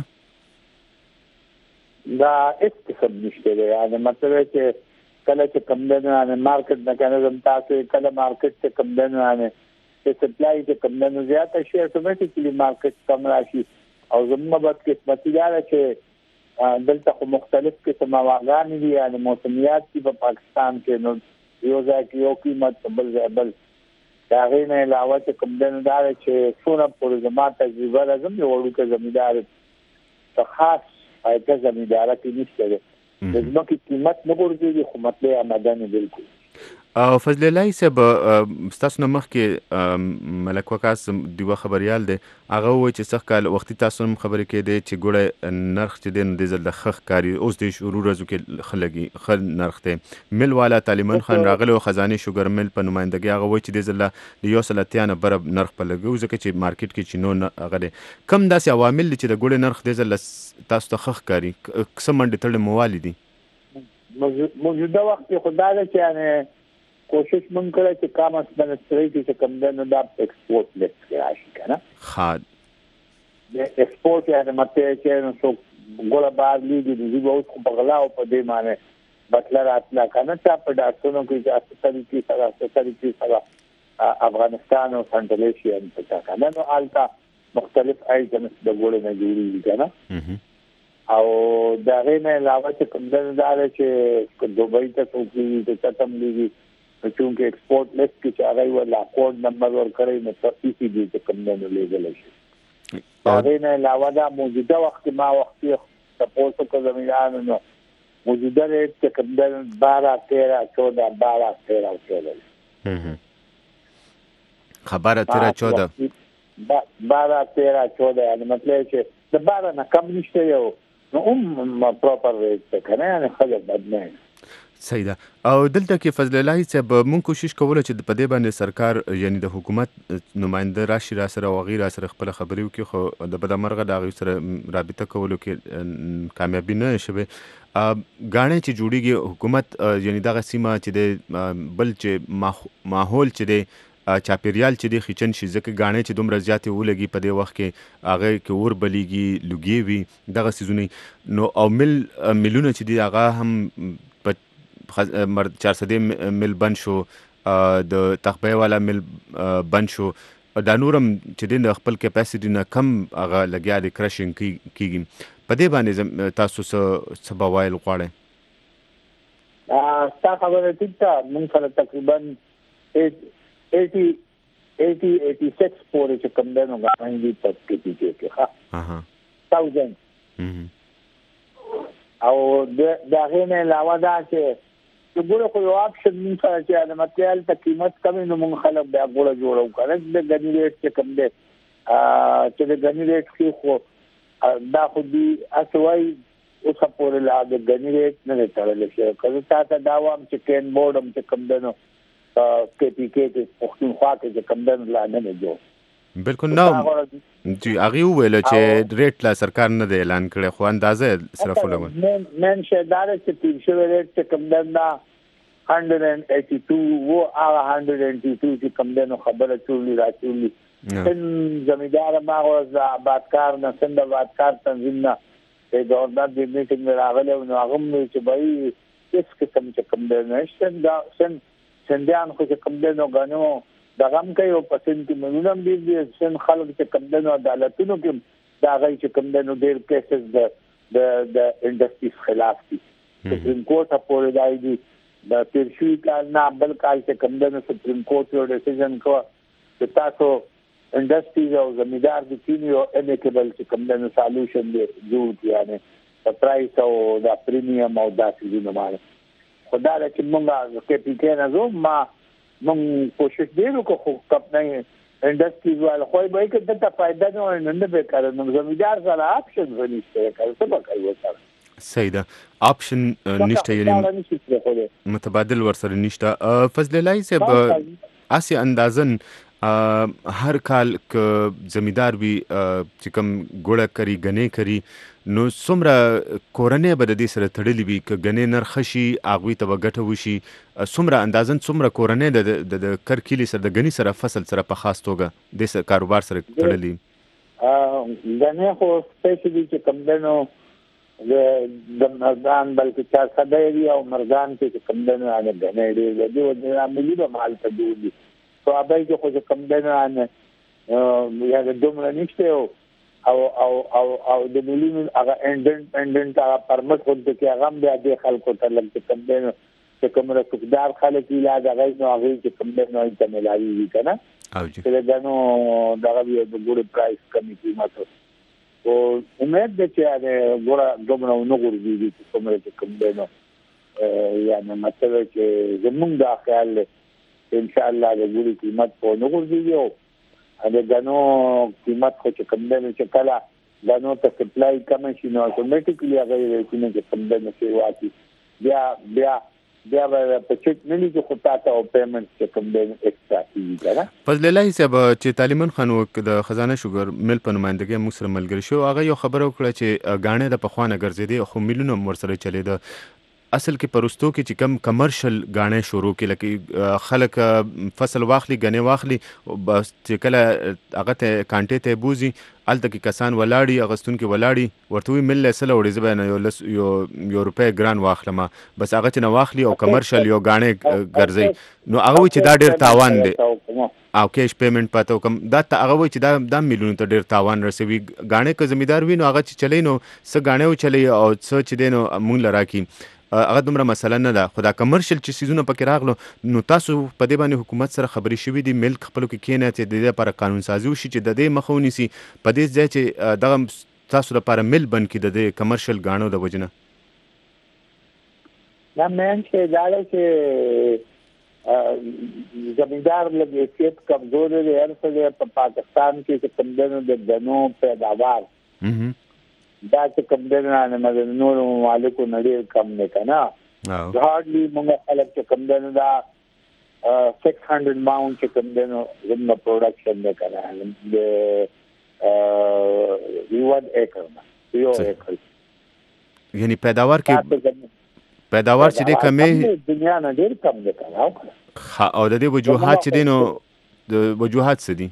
دا هیڅ قسم نشته دی. یعنې مطلب چې کله چې کم دی نو یعنې مارکیټ میکانیزم تاسو کله مارکیټ چې کم دی نو یعنې چې سپلای چې کم دی نو زیاته شي، اټومیټیکلي مارکیټ کم راشي. او زموږ بدقسمتي دا ده چې دلته خو مختلف قسم هواګانې دي، یعنې موسمیات دي په پاکستان کې. نو یو ځای کې یو قیمت، بل ځای بل. د هغې نه علاوه چې کم دی نو دا ده چې څونه پورې زما تجربه ده، زم یو وړوکی زمیندار په خاص فایده زمینداره کې نشته دی. د ځمکې قیمت نه غورځېږي، خو مطلع آمدنې بالکل. او فضل الله صاحب، ستاسو نه مخکې ملک وکاس دیوه خبریال دی، هغه ووایي چې سخت کال وختي تاسو هم خبرې کېدې چې ګوړه نرخ چې دی نو دې ځل د ښه ښکاري. اوس د شروع ورځو کې ښه لګي، ښه نرخ دی. مل والا طالبان خان راغلی او خزانې شوګر مل په نمایندګۍ هغه وایي چې دې ځل د یو سل اتیا نه بره نرخ په لګو، ځکه چې مارکیټ کې چینو هغه دی. کم داسې عوامل دي چې د ګوړې نرخ دې ځل تاسو ته ښه ښکاري؟ څه منډې تړلې موالې دي؟ موجوده وخت کې خو دا ده چې یعنې کوشش مونږ کړی چې کام اسپنسټریټي چې کوم دی نو دا ایکسپورټ لیست کې راشي که نه. ښه د ایکسپورټ یعنې مطلب چې نو څوک ګوره بار لیږي د دوی اوس په غلا او په دې معنی بټلر اتلا کنه چې په داسونو کې چې اصلي کې سره اصلي کې سره افغانستان او سنټرل ایشیا په تا کنه نو التا مختلف ایتمز د ګوره نه جوړیږي کنه او دا غینه علاوه چې کوم دلدار چې دوبۍ ته څوکي د چتم لیږي چې ایکسپورټ لیست کې چې هغه ولا کوډ نمبر ور کړی نو په سی سی ډي ته کوم نه لیږل شي دا غینه علاوه دا موجوده وخت ما وخت تاسو کو زمينان نو موجوده ریټ چې کوم دل بارہ تیرہ چودہ بارہ تیرہ چودہ خبره تیرہ چودہ بارہ تیرہ چودہ یعنی مطلب چې د بارہ نه کم نشته یو نو هم پراپر ریټ ته کنه یعنی خلک بد نه صحیح ده. او دلته کې فضل الله صاحب مونږ کوشش کوله چې په دې باندې سرکار یعنی د حکومت نماینده راشي را سره او غیر سره خپل خبرې وکړي خو د بدمرغه د غیر سره رابطه کولو کې کامیابی نه شوه. غاڼې چې جوړیږي حکومت یعنی دغه سیمه چې د بل چې ماحول چې د چاپیریال چې د خچن شي ځکه غاڼې چې دومره زیاتې ولګي په دې وخت کې هغه کې اور بلیږي لوګي وي دغه سيزونه نو او مل ملونه چې دی هغه هم په چار سده مل بند شو د تخبې والا مل بند شو دا نورم چې د خپل کیپاسټي نه کم هغه لګیا د کرشینګ کیږي په دې باندې تاسو څه بوایل غواړئ؟ تا خبره ټیک ده موږ سره تقریبا eighty eighty eighty-six پورې چې کوم دنو غواړي دي په کې کې ها ها thousand او د غینه علاوه دا چې چې ګوره خو یو اپشن موږ سره چې د ماتریال ته قیمت کمې نو موږ خلک بیا ګوره جوړو کړه د غنی ریټ چې کم دی چې د غنی ریټ کې خو دا خو دی اسوي اوس په لا د غنی ریټ نه تړل شي کله تاسو دا وام چې کین بورډم چې کم دنو کې پی کې کې پښتونخوا کې چې کم دنو لا نه جوړ بالکل نو جی هغه ویل چې ریټ لا سرکار نه دی اعلان کړی خو اندازه صرف ولګو من من شهدار چې تیر شوی ریټ چې کم دنو one hundred eighty-two وہ هغه one hundred eighty-two چې کم دنو خبره ټولې راټولې ان زمیندار ما اوس آبادکار نه څنګه آبادکار تنظیم نه د گورنر د میټینګ راغله نو هغه مې چې بای اس قسم چې کم دنو څنګه سن سندیان خو چې کم دنو غنو دا غم کوي او پسند کې منونم دي چې سن خلک چې کم دنو عدالتونو کې دا غي چې کم دنو ډېر کیسز د د د انډستریز خلاف دي سپریم کورټ په دای دي د تیرشوي کال نه بل کال چې کم دنو سپریم کورټ یو ډیسیژن کو چې تاسو انډستریز او زمیندار د کینیو امیکبل چې کم دنو سولوشن دی جوړ یعنی د پرایس او د پریمیم او داسې دي نه خدا له چې مونږه کې پی کې نه زو ما مونږ کوشش دی وکړو خو کپ نه انډستریز وال خو به کې د فائدہ نه نه به کړو نو زمیندار سره اپشن ونیسته کړو څه به کوي وسره صحیح ده اپشن نشته یعنی متبادل ورسره نشته. فضل الله صاحب اسی اندازن هر کال ک زمیندار وی چې کوم ګوړه کری غنې کری نو څومره کورنۍ به د دې سره تړلې وي ک غنې نرخ شي اغوي ته وګټه وشي څومره اندازن څومره کورنۍ د د کرکلی سره د غنی سره فصل سره په خاص توګه د کاروبار سره تړلې ا غنې خو سپیشلی چې کم دنو د مرغان بلکې چا صدایي او مرغان کې کم دنو نه غنې دی د دې د عملی به مال ته دی سو ابای کې خو کم دنو نه یا د دومره نشته او او او او د مليون هغه انډنټ انډنټ هغه پرمټ هوته کې هغه بیا د خلکو ته لږ کم دنو چې کوم رسوکدار خلک علاج هغه نو هغه چې کم دنو ته ملایي وي کنه او چې دنو دغه د ګوډ پرایس کمی قیمت او امید ده چې د ګوډ دومره نو ګورځي چې کومه چې کم دنو یعنی مطلب چې زمونږ د خیال ان شاء الله د ګوډ قیمت په نو ګورځي او د غنو قیمت خو چې کم دنو چې کله غنو ته سپلای کم شي نو اتوماتیکلی هغه ورکونه چې کم دنو شي واتی بیا بیا بیا په چټ نه لګي خو تاسو او پیمنٹ چې کوم د ایکسترا کیږي. فضل الله صاحب چې طالبان خانو د خزانه شوګر مل په نمائندګۍ موږ سره ملګری شو هغه یو خبره وکړه چې غاڼې د پخوانه ګرځېدي خو ملونه ور سره چلیده اصل کې پرستو کې چې کم کمرشل غاڼې شروع کې لکه خلک فصل واخلي غنې واخلي بس چې کله هغه ته کانټې ته بوزي الته کې کسان ولاړی اغستون کې ولاړی ورته وی مل سره وړي زبنه یو لس یو یو روپې ګران واخلم بس هغه چې نه واخلي او کمرشل یو غاڼې ګرځي نو هغه چې دا ډیر تاوان دی او کیش پیمنٹ پاتو کوم دا ته هغه چې دا د میلیون ته ډیر تاوان رسوي غاڼې که زمیدار وي نو هغه چې چلی نو س غاڼې و چلی او څه چې دینو مونږ لراکی هغه دومره مسله نه ده خو دا کمرشل چې سیزونه پکې راغلو نو تاسو په دې باندې حکومت سره خبرې شوې دي ملک خپلو کې کینه چې د دې لپاره قانون سازي وشي چې د دې مخه ونیسي په دې ځای چې دغه تاسو لپاره مل بند کړي د دې کمرشل غاڼو د وجنه دا مېن چې دا چې زمیندار لږ حیثیت کمزور دی هر څه په پاکستان کې چې کمدنو د دنو پیداوار دا چې کمدنو نه مګر نور مالکو نړۍ کم نه کنا هارډلی موږ خلک چې کمدنو دا six hundred ماونټ چې کمدنو زموږ پروډکشن نه کنا د یو ایکر یو ایکر یعنی پیداوار کې پیداوار چې د کمې دنیا نه ډېر کم ده کنا او د دې وجوهات چې دینو د وجوهات څه دي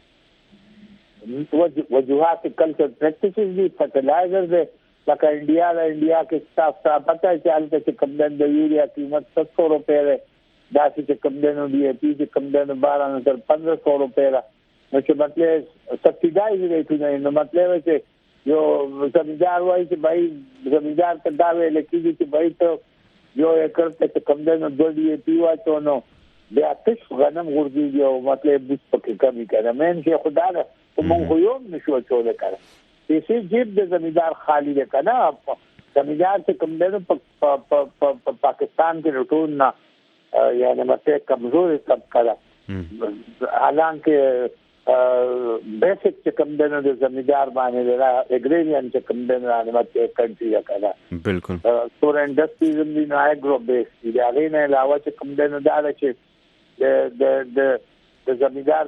وجوهات کلچر پریکټیسز دي فرټیلایزر دي لکه انډیا لا انډیا کې سټاف سټاف پتا چې حالت چې کمدن د یوریا قیمت سات سو روپے ده دا چې کمدن دی پی چې کمدن بارہ تر پندرہ سو روپے ده نو چې مطلب سبسیډایز دی نو مطلب چې یو زمیندار وایي چې بھائی زمیندار ته دا ویل کېږي چې بھائی ته یو ایکر ته کمدن دوه دی پی واچو نو بیا تاسو غنم ورګي او مطلب د پکې کمی کړه مې چې خدا نه موږ خو یو نشو چولې کړه چې جیب د زمیندار خالی ده کنه زمیندار چې کوم ده په پاکستان کې ټول نه یعنی مته کمزور طبقه ده حالانکه بیسک چې کوم ده د زمیندار باندې ده اګریریان چې کوم ده نه مته کنټری ده کنه بالکل سور انډستریز دي نه اګرو بیس دي هغه نه علاوه چې کوم ده نه دا چې د د د زمیندار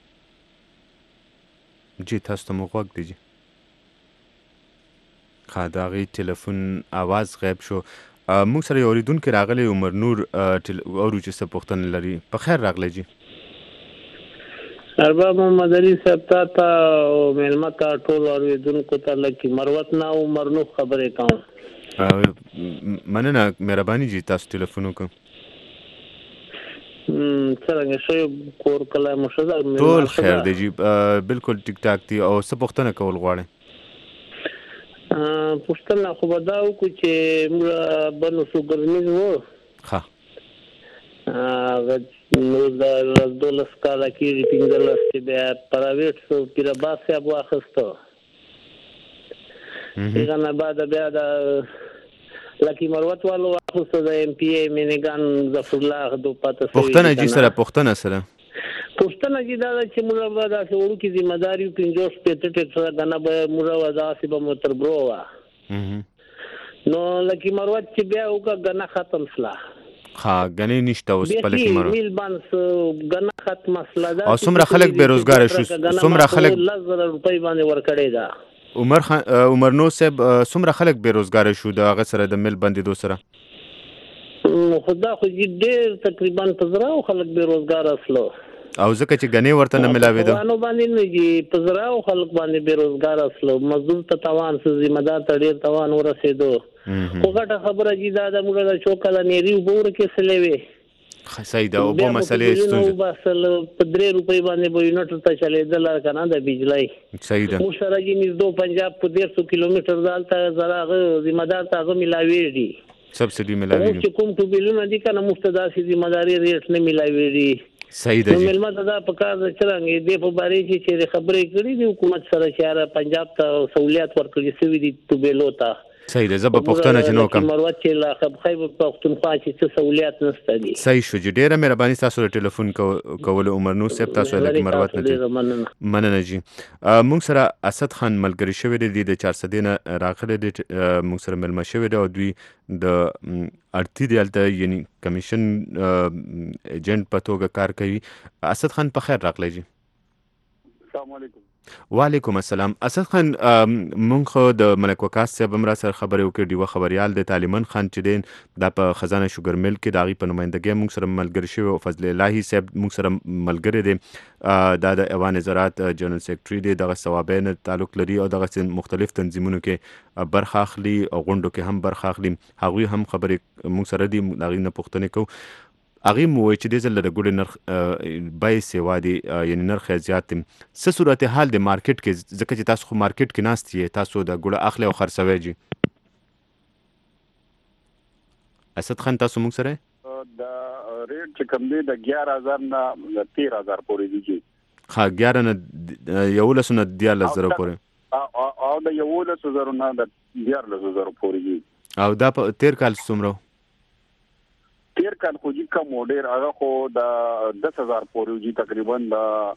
جی تاسو ته موږ دیجی خداغي ټلیفون आवाज غیب شو موږ سره اوریدونکو راغلی عمر نور اورو چې څه پوښتنه لري په خیر راغلی جی ارباب محمد علي صاحب تا او ملمت ټول اوریدونکو ته لکه مروت نه عمر نو خبرې کوم مننه مهرباني جی تاسو ټلیفون وکړه څنګه شو کور کله مشزه ټول خیر دی جی بالکل ټیک ټاک دی او څه پوښتنه کول غواړئ پوښتنه خو به دا وکړو چې موږ بنو شو ګرمیز وو ښه نو د دولس کاله کې پنځلس چې بیا پرایویټ سو پیرباس صاحب واخیستو هغه نه بعد بیا د لکه مروت والو واخیستو د ایم پی ای مینګان ظفر الله دو پاته پښتنه جی سره پښتنه سره پښتنه جی دا چې موږ به دا څورو کې ذمہ داری پنځوس پېټ ټټ سره غنه به موږ ودا سی به موتر برو وا نو لکه مروت چې بیا وکړه غنه ختم شلا ها غنه نشته اوس په لکه مروت میل باندې غنه ختم مسله ده او څومره خلک بیروزګار شو څومره خلک لزر روپۍ باندې ورکړی دا عمر خان عمر نو صاحب څومره خلک بیروزګار شو د هغه سره د مل بندیدو سره خدا خو ډېر تقریبا پزراو خلک بیروزګار اصلو او ځکه چې غنی ورته نه ملاوي ده نو باندې نه جی پزراو خلک باندې بیروزګار اصلو مزدور ته توان سو ذمہ دار ته ډېر توان ورسېدو خو ګټه خبره جی دا د موږ د چوکاله نیری وبور کې سلوي صحیح ده او په مسلې ستونزه باسل په درې روپۍ باندې به یونټ ته چلېدل کنه د بجلی صحیح ده مو سره جی نږدې پنجاب په ډېر سو کیلومتر دالته زراغه ذمہ دار ته هغه ملاوي دي سبسيډي ملاوي دي چې کوم ټو بیلونه دي کنه مفتدا سي ذمہ داری ریټ نه ملاوي دي صحیح ده جی ملمت دا په کار چرانګې د په باره چې خبرې کړې دي حکومت سره چې پنجاب ته سہولیت ورکړي سوي دي ټو بیلو ته صحیح ده زب پښتنه جنو کم مروت چې لا خبخای په پښتونخوا چې څه سہولیت نشته دي صحیح شو جی ډیره مهرباني تاسو ته ټلیفون کول عمر نو صاحب تاسو له مروت نه مننه جی مونږ سره اسد خان ملګری شوی دی د چار سو دینه راغله د مونږ سره ملما شوی دی او دوی د ارتی دی الته یعنی کمیشن ایجنټ په توګه کار کوي اسد خان په خیر راغلی جی السلام علیکم. وعلیکم السلام. اسد خان مونږ خو د ملک وکاس صاحب هم را سره خبرې وکړې، ډیوه خبریال د طالبان خان چې دین د په خزانه شوګر مل کې د هغې په نمایندګۍ مونږ سره ملګری شوی او فضل الهي صاحب مونږ سره ملګری دی، دا د ایوان زراعت جنرال سیکرټري دی، دغه ثوابین تعلق لري او دغه مختلف تنظیمونو کې برخه اخلي او غونډو کې هم برخه اخلي. هغوی هم خبرې مونږ سره دي، د هغې نه پوښتنې کوو. هغې مو وویل چې دې ځل د ګوړې نرخ بیې سیوا دي، یعنې نرخ یې زیات دی. څه صورت حال دی مارکیټ کې، ځکه چې تاسو خو مارکیټ کې ناست یې، تاسو د ګوړه اخلي او خرڅوی جي. اسد خان تاسو موږ سره د ریټ چې کوم دی د ګیاره هزار نه تیر هزار پورې دی. ها ګیاره نه یولسو نه دیارلس زره پورې او د یولسو زرو نه د دیارلسو زرو پورې دی. او دا په تیر کال څومره تیر کال خو جی کم ډیر هغه خو د دس هزار پورې جی تقریبا د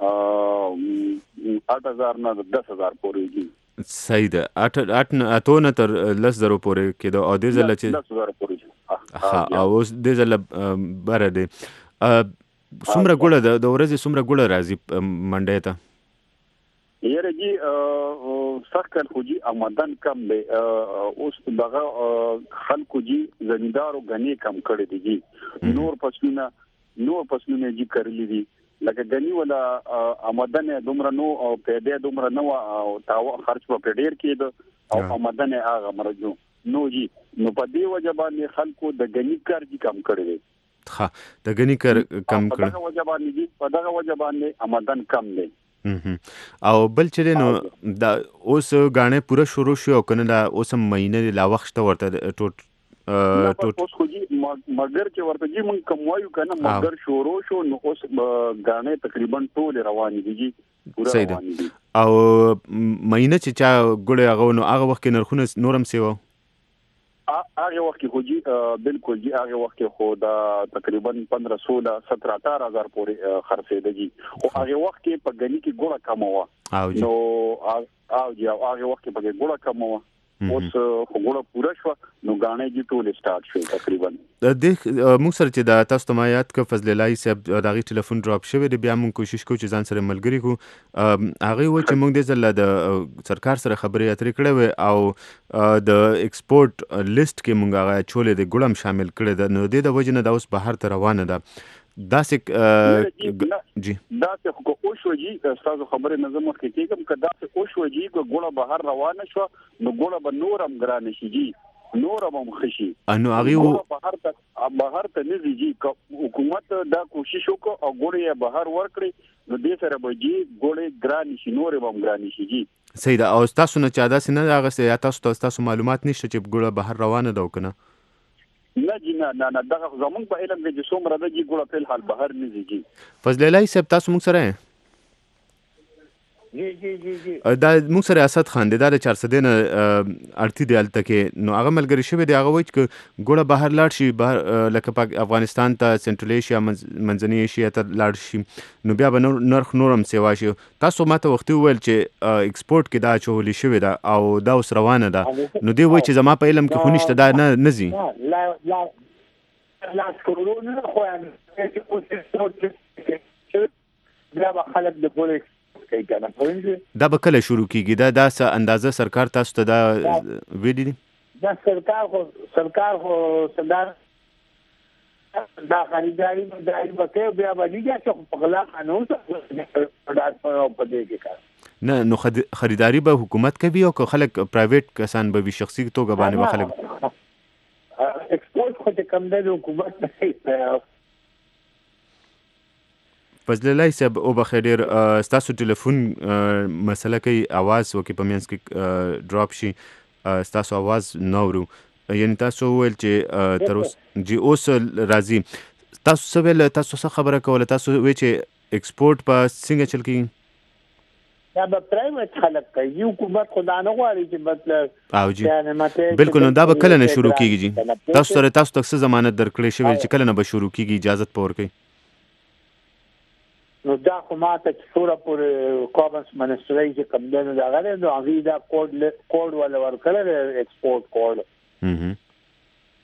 آټ هزار نه د دس هزار پورې جی. صحیح ده. اټ اټ اتو نه تر لس زرو پورې کېدو او دې ځل چې لس زره پورې جی. ها او اوس دې ځل بره دی. څومره ګوړه د ورځې څومره ګوړه راځي منډې ته؟ یره جی سخت خو جی آمدن کم دی. اوس دغه خلکو جی زمیندارو غنی کم کړی دی جی. نور فصلونه نور فصلونه جی کړلی دي، لکه غنی ولا آمدن دومره نو او پیدا دومره نو او تاو خرج په ډیر کېد او آمدن هغه مرجو نو جی. نو په دې وجه باندې خلکو د غنی کار جی کم کړی دی. ها د غنی کار کم کړی. په دغه وجه باندې جی په دغه وجه باندې آمدن کم دی. او بل چې نو دا اوس غاڼه پوره شروع شو او کنه دا اوس مهینه لا وخت ورته ټوټ ټوټ اوس خو جی مگر چې ورته جی مونږ کومایو کنه مگر شروع شو نو اوس غاڼه تقریبا ټول روان دي جی پوره روان دي. او مهینه چې چا ګړې هغه نو هغه وخت نرخونه نورم سیو هغه وخت خو جی بالکل جی هغه وخت خو دا تقریبا پندرہ سولہ سترہ اٹھارہ هزار پورې خرڅېده جی. خو هغه وخت په غنی کې ګوړه کم و نو او جی هغه وخت په ګوړه کم و. اوس خو ګوړه پوره شو نو غاڼې جی ټول سٹارټ شو تقریبا. د موږ سره چې د تاسو تمایات ک فضل الهي صاحب دغه ټلیفون ډراپ شوی دی، بیا موږ کوشش کوو چې ځان سره ملګری کو. هغه و چې موږ د ځل د سرکار سره خبرې اترې کړې و او د ایکسپورت لیست کې موږ هغه چولې د ګړم شامل کړی ده. نو د دې د وجه نه دا اوس بهر ته روانه ده. دا څه جی دا څه خو او شو جی تاسو خبره نظم کې کېږم کدا څه او شو جی ګوړه بهر روانه شو نو ګوړه به نورم ګران شي جی نورم مخشي انو هغه بهر ته بهر ته نه جی حکومت دا کوشش وکړ او ګوړه بهر ورکړي نو دې سره به جی ګوړه ګران شي نورم ګران شي جی. صحیح ده. او تاسو نه چا دا سینه هغه سه تاسو تاسو معلومات نشته چې ګوړه بهر روانه ده کنه؟ نه جی نه نه دغه زمونږ په علم کې چې څومره د جی ګوړه په حال بهر نه زیږي. فضل الهي صاحب تاسو موږ سره جی جی جی جی دا موږ سره اسد خان دی، دا د چارسدې نه اړتي دی هلته کې. نو هغه ملګری شوی دی، هغه وایي چې ګوړه بهر لاړ شي بهر لکه افغانستان ته سنټرل ایشیا منځنۍ ایشیا ته لاړ شي نو بیا به نرخ نورم سیوا شي. تاسو ماته وختي وویل چې ایکسپورټ کې دا اچولې شوې ده او دا اوس روانه ده. نو دی وایي چې زما په علم کې خو نشته دا نه نه ځي. لاس کورونه خو چې اوس ایکسپورټ بیا به خلک د پولیس دا به کله شروع کیږي؟ دا دا څه اندازه سرکار تاسو ته دا ویلي دي؟ دا سرکار خو سرکار خو صدر دا خریداري مداري به بیا به لګیا چې په غلا قانون سره په دې کې کار نه. نو خریداري به حکومت کوي او که خلک پرایویټ کسان به وي شخصي توګه باندې به خلک ایکسپورټ خو چې کم دی حکومت نه. فضل الهي صاحب او بخیر ډیر ستاسو ټلیفون مسله کوي आवाज وکي په مینس کې ډراپ شي ستاسو आवाज نورو یعنی تاسو ویل چې تر اوس جی اوس راځي تاسو څه ویل تاسو څه خبره کوله تاسو وی چې ایکسپورټ په څنګه چل کیږي؟ دا به پرایویټ خلک کوي حکومت خدا نه غواړي چې مطلب او جی بالکل. نو دا به کله نه شروع کیږي جی؟ تاسو سره تاسو ته څه ضمانت درکړی شوی چې کله نه به شروع کیږي اجازه پور کوي؟ نو دا خو ماته چې څوره پورې کامرس منسټرۍ چې کوم دی نو دغه دی نو هغوی دا کوډ کوډ ولا ورکړی دی ایکسپورټ کوډ.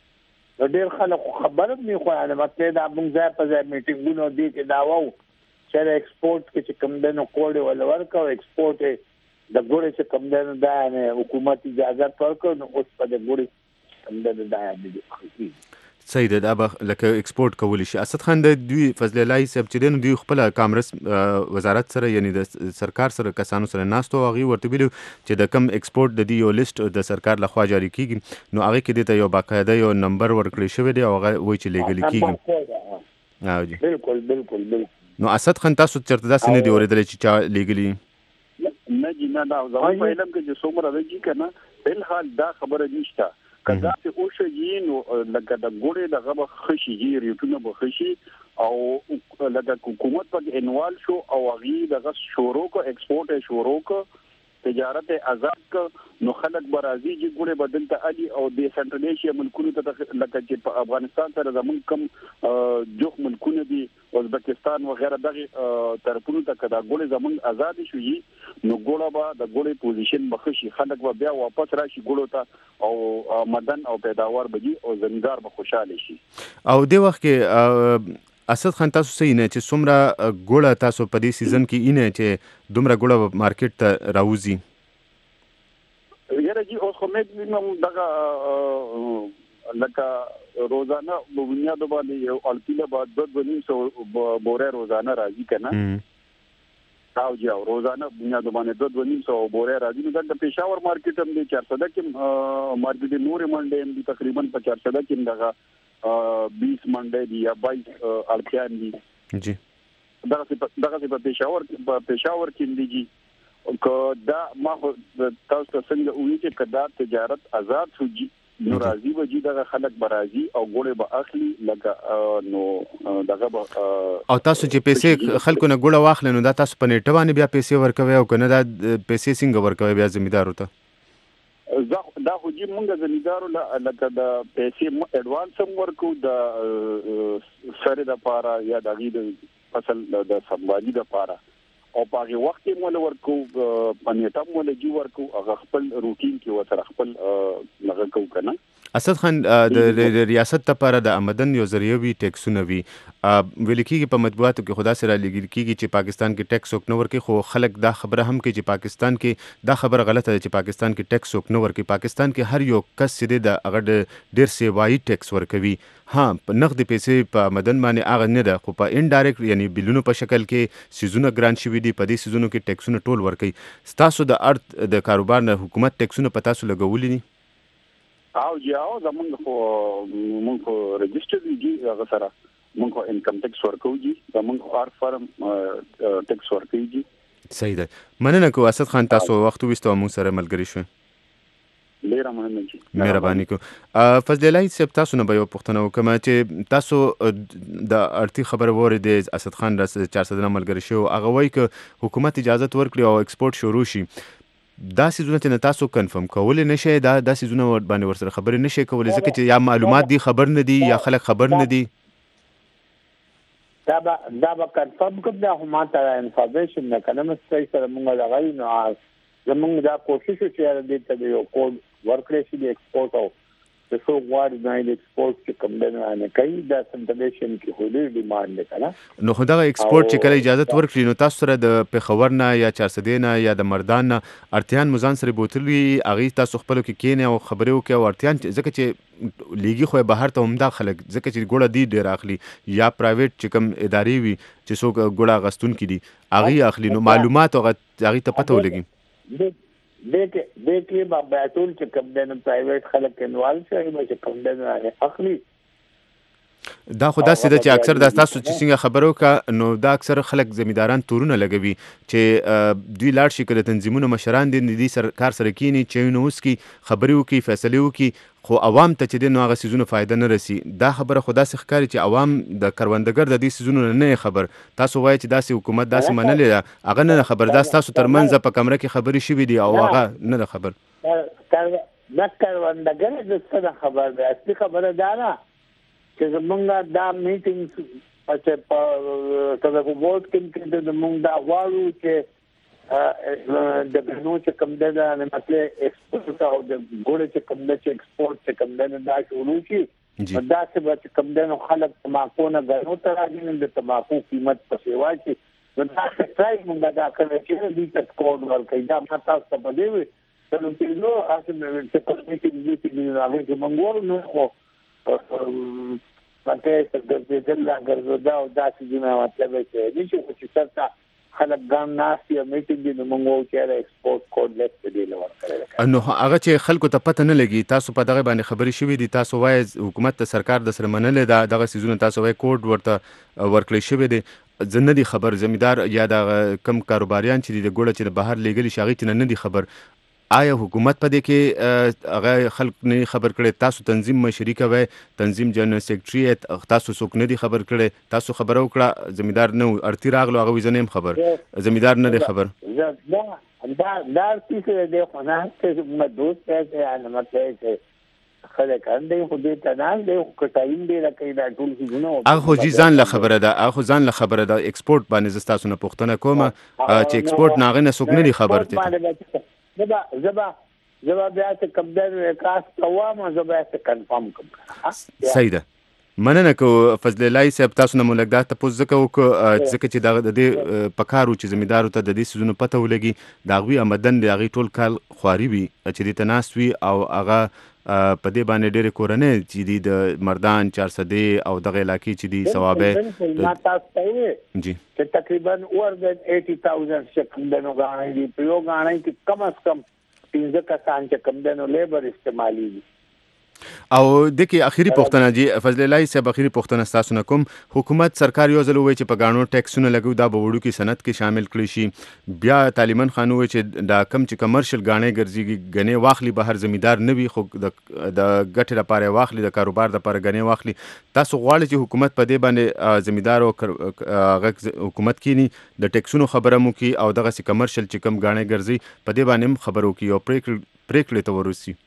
نو ډېر خلک خبر هم نه خو یعنې مطلب دا موږ ځای په ځای میټینګونه دې کې دا وو سره ایکسپورټ کې چې کم دنو کوډ ول ورکو ایکسپورټ د ګوړې چې کم دنو دا نه حکومت اجازه ورکړ نو اوس په د ګوړې کم دنو دا دی. صحیح ده. دا به لکه ایکسپورټ کولی شي. اسد خان د دوی فضل الله صاحب چې دین دوی خپل کامرس وزارت سره یعنی د سرکار سره کسانو سره ناستو هغه ورته ویلو چې د کم ایکسپورټ د دی یو لیست د سرکار لخوا جاری کیږي نو هغه کې د یو باقاعده یو نمبر ورکړی شوی دی او هغه وایي چې لیګل کیږي. ها جی بالکل بالکل بالکل. نو اسد خان تاسو چرته داسې نه دی اوریدل چې چا لیګلی نه جنا دا زموږ په علم کې چې څومره دی کنه بل حال دا خبره نشته کدا چې او شي نو لکه د ګوړې د غو خشي ریټونه به خشي او لکه حکومت په انوال شو او غي د غس شورو کو ایکسپورټ شورو کو تجارت آزاد کو نو خلک برازي چې ګوړې بدل ته علي او د سنټرل ایشیا ملکونو ته لکه چې په افغانستان سره زمون کم جوخ ملکونه دي ازبکستان وغیرہ دغه طرفونو ته کدا ګوړې زمون آزاد شوي نو ګوړه به د ګوړې پوزیشن بخشي خلک به بیا واپس راشي ګوړو ته او مدن او پیداوار بږي او زمیندار به خوشاله شي. او د وخت کې اسد خان تاسو صحیح نه چې څومره ګوړه تاسو په دې سیزن کې اینه چې دومره ګوړه مارکیټ ته راوځي. یاره جی اوس خو مې نوم دغه لکه روزانه په بنیاد باندې یو الټیله بعد د دوه نیم سو بوره روزانه راځي کنه او جاو روزانه بنیاد باندې د دوه نیم سو بوره راځي نو د پېښور مارکیټ هم د چار سو کې مارکیټ نور منډه هم د تقریبا په چار سو کې دغه بیس منډه دی یا بایس الټیان دي جی دغه دغه په پېښور په پېښور کې دي جی کو دا ما تاسو څنګه وی چې کدا تجارت آزاد شوږي نو راضي وږي دغه خلک برازي او ګوړې به اخلي لکه نو دغه او تاسو چې پیسې خلکو نه ګوړه واخلې نو دا تاسو په نیټه باندې بیا پیسې ورکوي او کنه دا پیسې څنګه ورکوي بیا زمیندارو ته دا خو جی مونږ زمیندارو لکه د پیسې اډوانس هم ورکو د سره د پاره یا د غي د فصل د سمبالي د پاره او په هغه وخت کې مول ورکو پنيټه مول جی ورکو هغه خپل روټین کې وسره خپل لغه کو کنه. اسد خان د ریاست لپاره د آمدن یو ذریعہ وی ټیکسونه وی ویل کېږي په مطبوعاتو کې خدا سره لګیل کېږي چې پاکستان کې ټیکس وک نه ورکي خو خلک دا خبره هم کوي چې پاکستان کې دا خبره غلطه ده چې پاکستان کې ټیکس وک نه ورکي. پاکستان کې هر یو کس چې د هغه ډیر سیوایي ټیکس ورکوي. ها نقد پیسې په آمدن باندې هغه نه ده خو په انډایرکټ یعنی بلونو په شکل کې سيزونه ګران شوي دي په دې سيزونو کې ټیکسونه ټول ورکي. ستاسو د ارت د کاروبار نه حکومت ټیکسونه په تاسو لګولي دي او جاو زمونږ خو مونږ خو ريجستر دي هغه سره مونږ خو انکم ټیکس ورکوږي زمونږ خو ار فرم ټیکس ورکوږي. صحیح ده. مننه کو اسد خان تاسو وخت وستو مونږ سره ملګری شو. ډیر مننه جی. مهرباني کو. فضل الله صاحب تاسو نه به یو پوښتنه وکم چې تاسو د ارتي خبر وریدې اسد خان د چار سو ملګری شو هغه وایي چې حکومت اجازه ورکړي او ایکسپورټ شروع شي. دا سيزونه چې تاسو کنفرم کولای نشئ دا د سيزونه باندې ورسره خبرې نشئ کولای ځکه چې یا معلومات دي خبر نه دي یا خلک خبر نه دي. دا به دا به کنفرم کوم دا هم ماته انفارمیشن نه کنه مستې سره موږ لغوي نو زموږ دا کوشش چې دې ته یو کوډ ورکړې شي د ایکسپورټ او د څو غواړي د ایکسپورټ چې کوم نه نه کوي دا سنټریشن کې هولي ډیماند کنه نو خو دا ایکسپورټ چې کله اجازه ورکړي نو تاسو سره د پیښور نه یا چارسدې نه یا د مردان نه ارتيان مزان سره بوتلوي اغه تاسو خپل کې کینه او خبرو کې او ارتيان ځکه چې لیګي خو بهر ته هم داخله ځکه چې ګوړه دی ډیر اخلي یا پرایویټ چې کوم ادارې وي چې څوک ګوړه غستون کړي اغه اخلي نو معلومات او اغه ته پته ولګي دیکھ دیکھیے بیتول چې کوم د پرایویټ خلک انوال شي چې کوم د اخلي دا خو داسې ده چې اکثر د تاسو چې څنګه خبرو کا نو دا اکثر خلک زمینداران تورونه لګوي چې دوی لاړ شي کله تنظیمونو مشران دي د سرکار سره کینی چې نو اوس کی خبري وکي فیصله وکي خو عوام ته چې د نو هغه سيزونو فائدہ نه رسي. دا خبره خدا سي ښکاري چې عوام د کروندګر د دې سيزونو نه خبر تاسو وایي چې داسې حکومت داسې منلې هغه نه خبر دا تاسو ترمنځ په کمره کې خبري شوي دي او هغه نه خبر دا کروندګر د څه خبر ده اصلي خبره ده نه چې زمونږ دا میټینګ چې په تاسو ووټ کې د زمونږ دا غواړو چې د بنو چې کوم ده نه مطلب ایکسپورټ او د ګوړې چې کوم ده چې ایکسپورټ چې کوم ده دا شروع شي دا څه چې کوم ده نو خلک تماکو نه غنو ته راځي د تماکو قیمت په سیوا کې نو دا سترایک موږ دا کړی چې دې ته کوډ ورکړي دا ما تاسو ته په دې وي نو چې نو اصل چې په دې کې دې چې هغه چې منګور نو خو پاتې څه د ځل ګرځو دا او دا چې نه مطلب چې چې چې څه خلک ګام ناسي میټینګ دې موږ چې ایکسپورت کوډ لیست دی لور کړی نو هغه چې خلکو ته پته نه لګي تاسو په دغه باندې خبري شوې دي تاسو وایي حکومت ته سرکار د سره منلې دا دغه سيزونه تاسو وایي کوډ ورته ورکړی شوی دی زنه دي خبر زمیدار یا د کم کاروباریان چې د ګوړه چې د بهر لګلی شاغي چې نه دي خبر آیا حکومت په دې کې هغه خلک نه خبر کړي تاسو تنظیم مشري کوي تنظیم جنرال سیکریټری تاسو څوک نه دي خبر کړي تاسو خبر وکړه زمیدار نو ارتی راغلو هغه وزنیم خبر زمیدار نه دي خبر دا دا دا چې د خنا ته مدوس ته انا مطلب چې خلک اندې خو دې ته نه دی کټایم دی راکې دا ټول څه نه هغه خو ځان له خبره ده هغه ځان له خبره ده ایکسپورت باندې تاسو نه پوښتنه کوم چې ایکسپورت ناغه نه څوک نه دي خبر ته زبا زبا زبا بیا چې کمدن وکاس کوم زبا چې کنفرم کوم صحیح ده مننه کو فضل الله صاحب تاسو نه مولګدا ته پوز زکه وک ځکه چې د دې پکارو چې زمیدارو ته د دې سيزونو پته ولګي دا غوي آمدن دی هغه ټول کال خواري وي چې د تناسوي او هغه په دې باندې ډېر کورنۍ چې د مردان چار سدې او دغه علاقې چې دي ثوابه ما تاسو ته جی چې تقریبا اور د اسی هزار شکم دنو غاڼې دي په یو غاڼې کې کم از کم پنځه کسان چې کم دنو لیبر استعمالي دي او دغه اخیری پوښتنه جی فضل الله صاحب اخیری پوښتنه تاسو نه کوم حکومت سرکار یو ځل وای چې په غاڼو ټیکسونه لګو دا به وړو کې صنعت کې شامل کړي شي بیا طالبان خانو وای چې دا کم چې کمرشل غاڼې ګرځي غنې واخلي بهر زمیدار نه وي خو د ګټه لپاره واخلي د کاروبار لپاره غنې واخلي تاسو غواړئ چې حکومت په دې باندې زمیدار او حکومت کینی د ټیکسونو خبره مو کی او دغه کمرشل چې کم غاڼې ګرځي په دې باندې خبرو کی او پریکړه پریکړه ته ورسي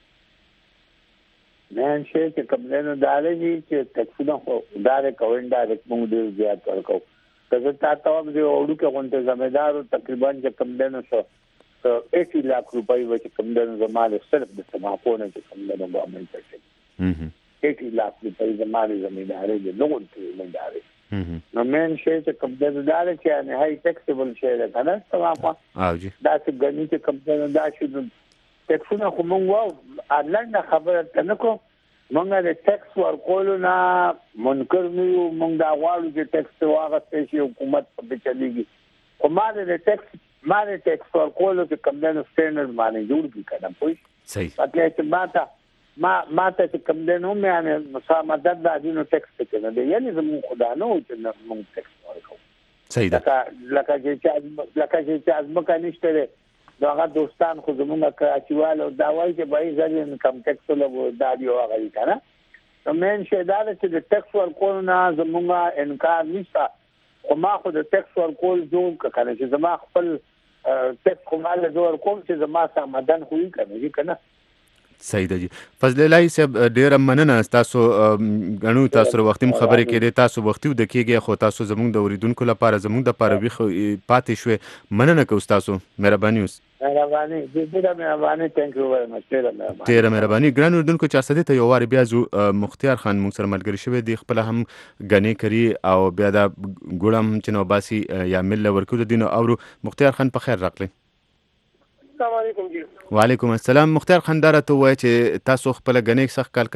نن شي چې کمنو دالې چې ټیکسونه خو دارې کویندا د موږ ډیر زیات ورکو که تا ته د اورو کې غونډه زمیدارو تقریبا چې کمنو شو اسی لک روپۍ و چې کمنو زماله صرف د سماپونه چې کمنو باندې پټي اسی لک روپۍ زماله زمیداري د نوو زمیداري نو من شي چې کمنو دالې چې نه هاي ټیکسبل شي ده کنه سماپه او جی دا چې غني چې کمنو دا شي ټیکسونه خو مونږ واو اړلنده خبره کنه کو مونږه د ټیکس ورکول نه منکر نه یو مونږ دا غواړو چې ټیکس واغستې شي حکومت په چلیږي خو ما د ټیکس ما د ټیکس ورکول چې کمدنو سټینډرډ باندې جوړ کی کنه پوه صحیح پاتې چې ما ته ما ما ته چې کمدنو مې نه مسامدت د دینو ټیکس کنه دی یعنی زموږ خدا نه و چې مونږ ټیکس ورکو صحیح ده لکه چې لکه چې ازمکه نشته داغه دوستان خو زمونږه کراچیوال او دا وایي چې بای ځل انکم ټیکس له دادیو هغه کنه نو مین شه دا چې د ټیکس ورکول نه زمونږه انکار نشته خو ما خو د ټیکس ورکول جوړ کنه چې زما خپل ټیکس خو مال جوړ کوم چې زما سمدن خو یې کنه صحیح ده جی فضل الله صاحب ډیر مننه تاسو غنو تاسو وختیم خبرې کړې تاسو وختیو د کېږي خو تاسو زموږ د اوریدونکو لپاره زموږ د لپاره وی پاتې شوې مننه کوم تاسو مهرباني اوس مهرباني ډیره مهرباني ثانک یو ویری مچ ډیره مهرباني ډیره مهرباني ګران اوریدونکو چې اساده ته یو واری بیا زو مختیار خان موږ سره ملګری شوی دی خپل هم غنی کری او بیا دا ګړم چې نو باسي یا مل ورکو د دین او مختیار خان په خیر راغلی السلام علیکم جی وعلیکم السلام مختار خنداره ته وای چې تاسو خپل غنیک سخت کال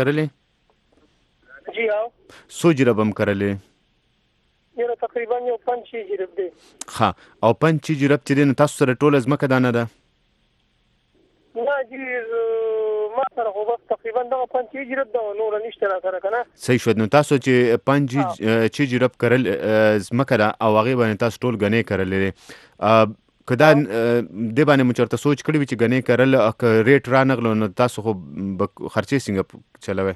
کړلې جی او سو جربم کړلې یره تقریبا یو پنځه شي جرب دی ها او پنځه جرب چې دین تاسو سره ټول ازمکه دانه ده نه جی ما سره خو بس تقریبا دا پنځه جرب دا نور نشته را سره کنه صحیح شو نو تاسو چې پنځه چې جرب کړل ازمکه دا او هغه باندې تاسو ټول غنی کړلې کدا د باندې مچرته سوچ کړی چې غنې کرل ک ریټ رانغلو نو تاسو خو خرچې څنګه چلوي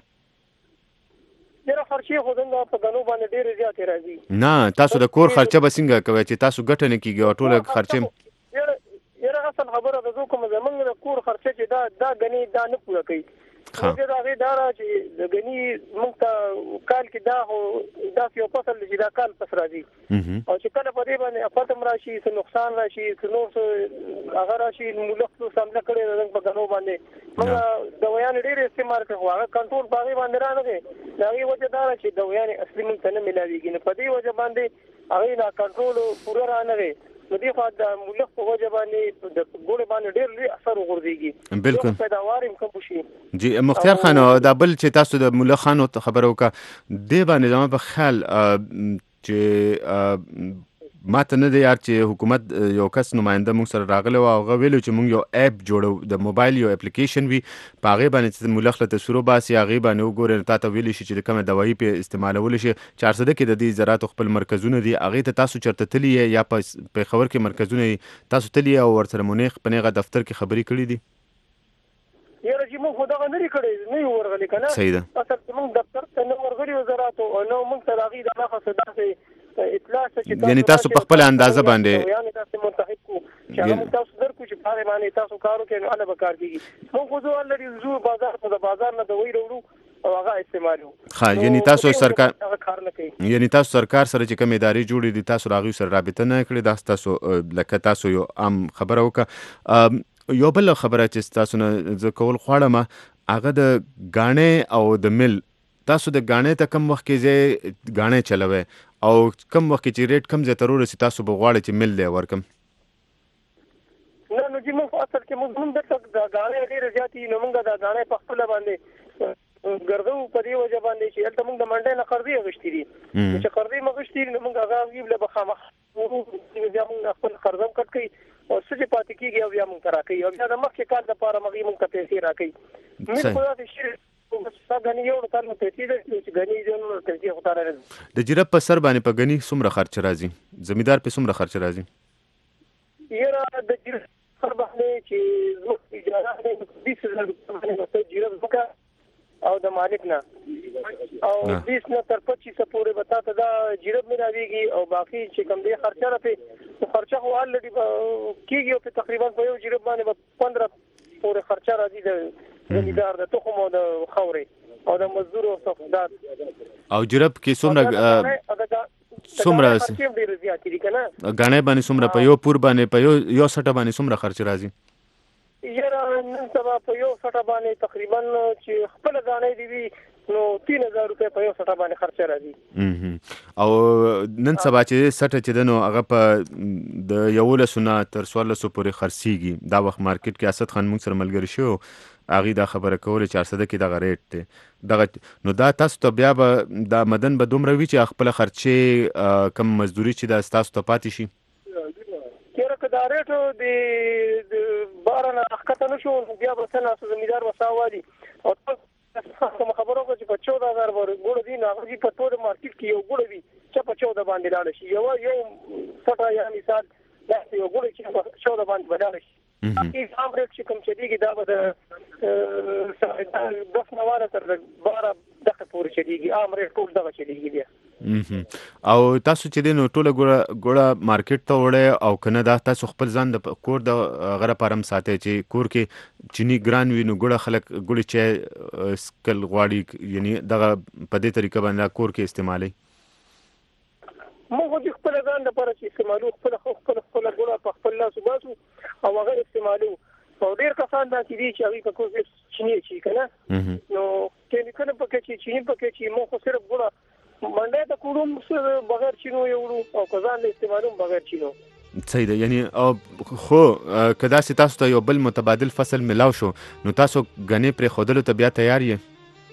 یره خرچې خو دنه په غنو باندې ډېر زیات راځي نه تاسو د کور خرچه به څنګه کوي چې تاسو ګټه نه کیږي ټول خرچې یره یره اصل خبره ده کوم زمونږ د کور خرچه چې دا دا غنې دا نه پوره کوي خو دا غي دارا چې د غنی موږ ته کال کې دا هو دا یو فصل چې دا کال پس راځي او چې کله په دې باندې افاتم راشي څه نقصان راشي څه نور هغه راشي ملخص سامنے کړي رنګ په غنو باندې موږ دویان ډېر استعمال کوو هغه کنټرول باغی باندې را نه دي دا یو وجه دا چې دویان اصلي موږ ته نه ملاويږي نه په دې وجه باندې هغه نه کنټرول پوره را نه وي نو دی خو د ملک په وجه باندې د ګوړې باندې ډېر لوی اثر وغورځيږي بالکل پیداوار هم کم شي. جی مختار خان دا بل چې تاسو د مولا خان خبرو کا دی باندې زما په خیال چې ماته نه دی یار چې حکومت یو کس نماینده مونږ سره راغلی او هغه ویلو چې مونږ یو اپ جوړو د موبایل یو اپلیکیشن وي په هغې باندې چې ملخ له تصویرو باسي هغې باندې وګورئ تا ته ویلی شي چې د کومه دوایي پې استعمالولی شي چارسده کې د دې زراعتو خپل مرکزونه دي هغې ته تاسو چېرته تللي یا په پېښور کې مرکزونه تاسو تللي او ورسره مونیخ په هغه دفتر کې خبرې کړي دي؟ یاره چې موږ خو دغه نه دي کړی نه یو ورغلي که نه صحیح ده اصل چې موږ دفتر ته نه ورغلي وو زراعتو نو موږ ته د هغې د نښه داسې یعنی تاسو په خپل اندازه باندې یعنی تاسو منتخب کو چې هغه موږ تاسو درکو چې په هغې باندې تاسو کار وکړئ نو هله به کار کېږي موږ خو زه الرډي ځو بازار ته د بازار نه دوی راوړو او هغه استعمالو ښه یعنی تاسو سرکار هغه کار نه کوي یعنی تاسو سرکار سره چې کوم ادارې جوړې دي تاسو هغوی سره رابطه نه کړې دا تاسو لکه تاسو یو عام خبره وکړه یو بل خبره چې تاسو نه زه کول غواړم هغه د ګاڼې او د مل تاسو د ګاڼې ته کم وخت کې ځای ګاڼې چلوئ او کم وخت کې چې ریټ کم ځای ته ورسي تاسو به غواړئ چې مل دی ورکم نه نو چې موږ اصل کې موږ هم دلته د ګاڼې ډېرې زیاتې دي نو موږ د ګاڼې په خپله باندې ګرځو په دې وجه باندې چې هلته موږ د منډۍ نه قرضې اخیستې دي چې قرضې مو اخیستې دي نو موږ هغه هغې له به خامخا بیا موږ خپل قرض هم کټ کوي او څه چې پاتې کېږي او بیا موږ ته راکوي او بیا د مخکې کال دپاره هغې موږ ته پیسې راکوي مل خو داسې شي د جرب په سر باندې په غني څومره خرچ راځي زمیدار په څومره خرچ راځي یاره د جرب سر باندې چې زه اجازه لرم بیس هزار باندې جرب وکړه او د مالک نه او بیس نه تر پچیس پورې به تا ته دا جرب مې راویږي او باقي چې کوم دی خرچه راپې خرچه خو الرډي کېږي او په تقریبا په یو جرب باندې به پندره پورې خرچه راځي د زمیدار د تخم او د خاورې او د مزدور او صفدار او جرب کې څومره څومره ګاڼې باندې څومره په یو پور باندې په یو یو سټه باندې څومره خرچ راځي یاره نن سبا په یو سټه باندې تقریبا چې خپله ګاڼې دي وي نو تین هزار روپۍ په یو سټه باندې خرچه راځي او نن سبا چې سټه چې ده نو هغه په د یولسو نه تر څوارلسو پورې خرڅېږي دا وخت مارکیټ کې اسد خان موږ سره ملګري شو هغې دا خبره کوله چې چارسده کې دغه ریټ دی دغه نو دا تاسو ته بیا به دا مدن به دومره وي چې خپله خرچې کم مزدوري چې دا ستاسو ته پاتې شي یاره که دا ریټ د باره نه ښکته نه شو بیا به څه ناسو زمیندار به ساه والي او کومه خبره وکړه چې په چوده هزار ګوړه دي نو هغه په ټول مارکیټ کې یو ګوړه وي چې په چوده باندې لاړه شي یو یو سټه یا مثال داسې یو ګوړه چې په چوده باندې به لاړه شي کې عام ریټ چې کوم چلیږي دا به د دس نه واره تر باره دغه پورې چلیږي عام ریټ ټول دغه چلیږي بیا او تاسو چې دی نو ټوله ګوړه ګوړه مارکیټ ته وړئ او که نه دا تاسو خپل ځان د کور د هغه لپاره هم ساتئ چې کور کې چیني ګران وي نو ګوړه خلک ګوړې چای څکل غواړي یعنی دغه په دې طریقه باندې کور کې استعمالوي موږ د خپل ځان لپاره چې استعمالو خپل خپل خپل ګوړه په خپل لاس وباسو او هغه استعمالو او ډېر کسان دا چې دي چې هغې په کور کې چینی چي که نه نو کیمیکل پکې چې چینی پکې چې موږ خو صرف ګوړه منډۍ ته کوړو بغیر چینو یې وړو او که ځان له استعمالو بغیر چینو صحیح ده یعنی خو که داسې تاسو ته یو بل متبادل فصل ملاو شو نو تاسو ګنې پرېښودلو ته بیا تیار یې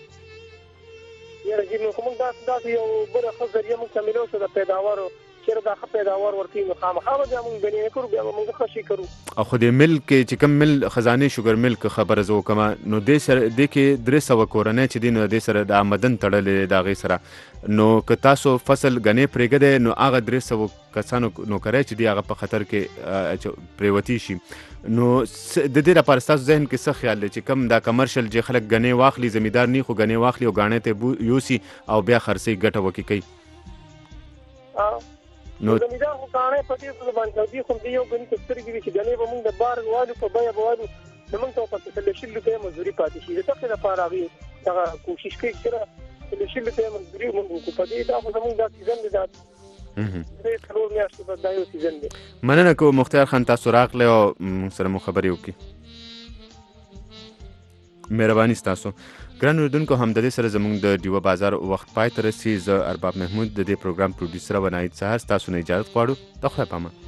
یاره جی نو خو موږ داسې داسې یو بله ښه ذریعه موږ ته ملاو شو د پیداوارو چېرې دا ښه پیداوار ورکوي نو خامخا به بیا موږ ګنې نه کړو بیا به موږ ښه شي کوو او خو د مل کې چې کوم مل خزانې شوګر مل که خبره زه وکړم نو دې سره دې کې درې سوه کورنۍ چې دي نو دې سره د آمدن تړلی دی د هغې سره نو که تاسو فصل ګنې پرېږدی نو هغه درې سوه کسانو نوکری چې دي هغه په خطر کې پرېوتي شي نو د دې لپاره ستاسو ذهن کې څه خیال دی چې کوم دا کمرشل چې خلک ګنې واخلي زمیندار نه خو ګنې واخلي او ګاڼې ته یوسي او بیا خرڅوي ګټه وکړي کوي نو زمیندار خو ګاڼې په دې څه باندې دوی خو دې یو ګنې ته سترګې وي چې ګنې به موږ د بار والو په بیه به والو نو موږ ته په څلور شل روپۍ مزدوري پاتې شي د دغې لپاره هغې دغه کوشش کوي چې څلور شل روپۍ مزدوري موږ وکړو په دې دا خو زموږ دا سیزن دی دا درې څلور میاشتې به دا یو سیزن دی مننه کوم مختار خان تاسو راغلی او موږ سره مو خبرې وکړي مهرباني ستاسو ګران اوریدونکو هم د دې سره زموږ د ډیوه بازار وخت پای ته رسي. زه ارباب محمود د دې پروګرام پروډوسر او نایب سهار تاسو نه اجازه غواړو. د خدای پامه.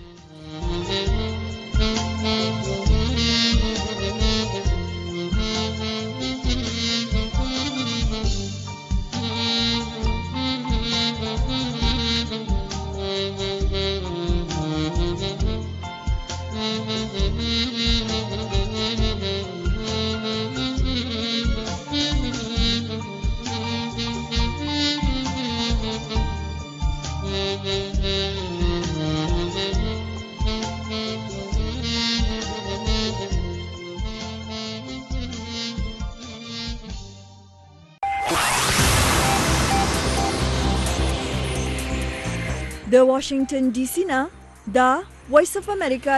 د واشنگټن ډي سي نه دا وایس اف امریکا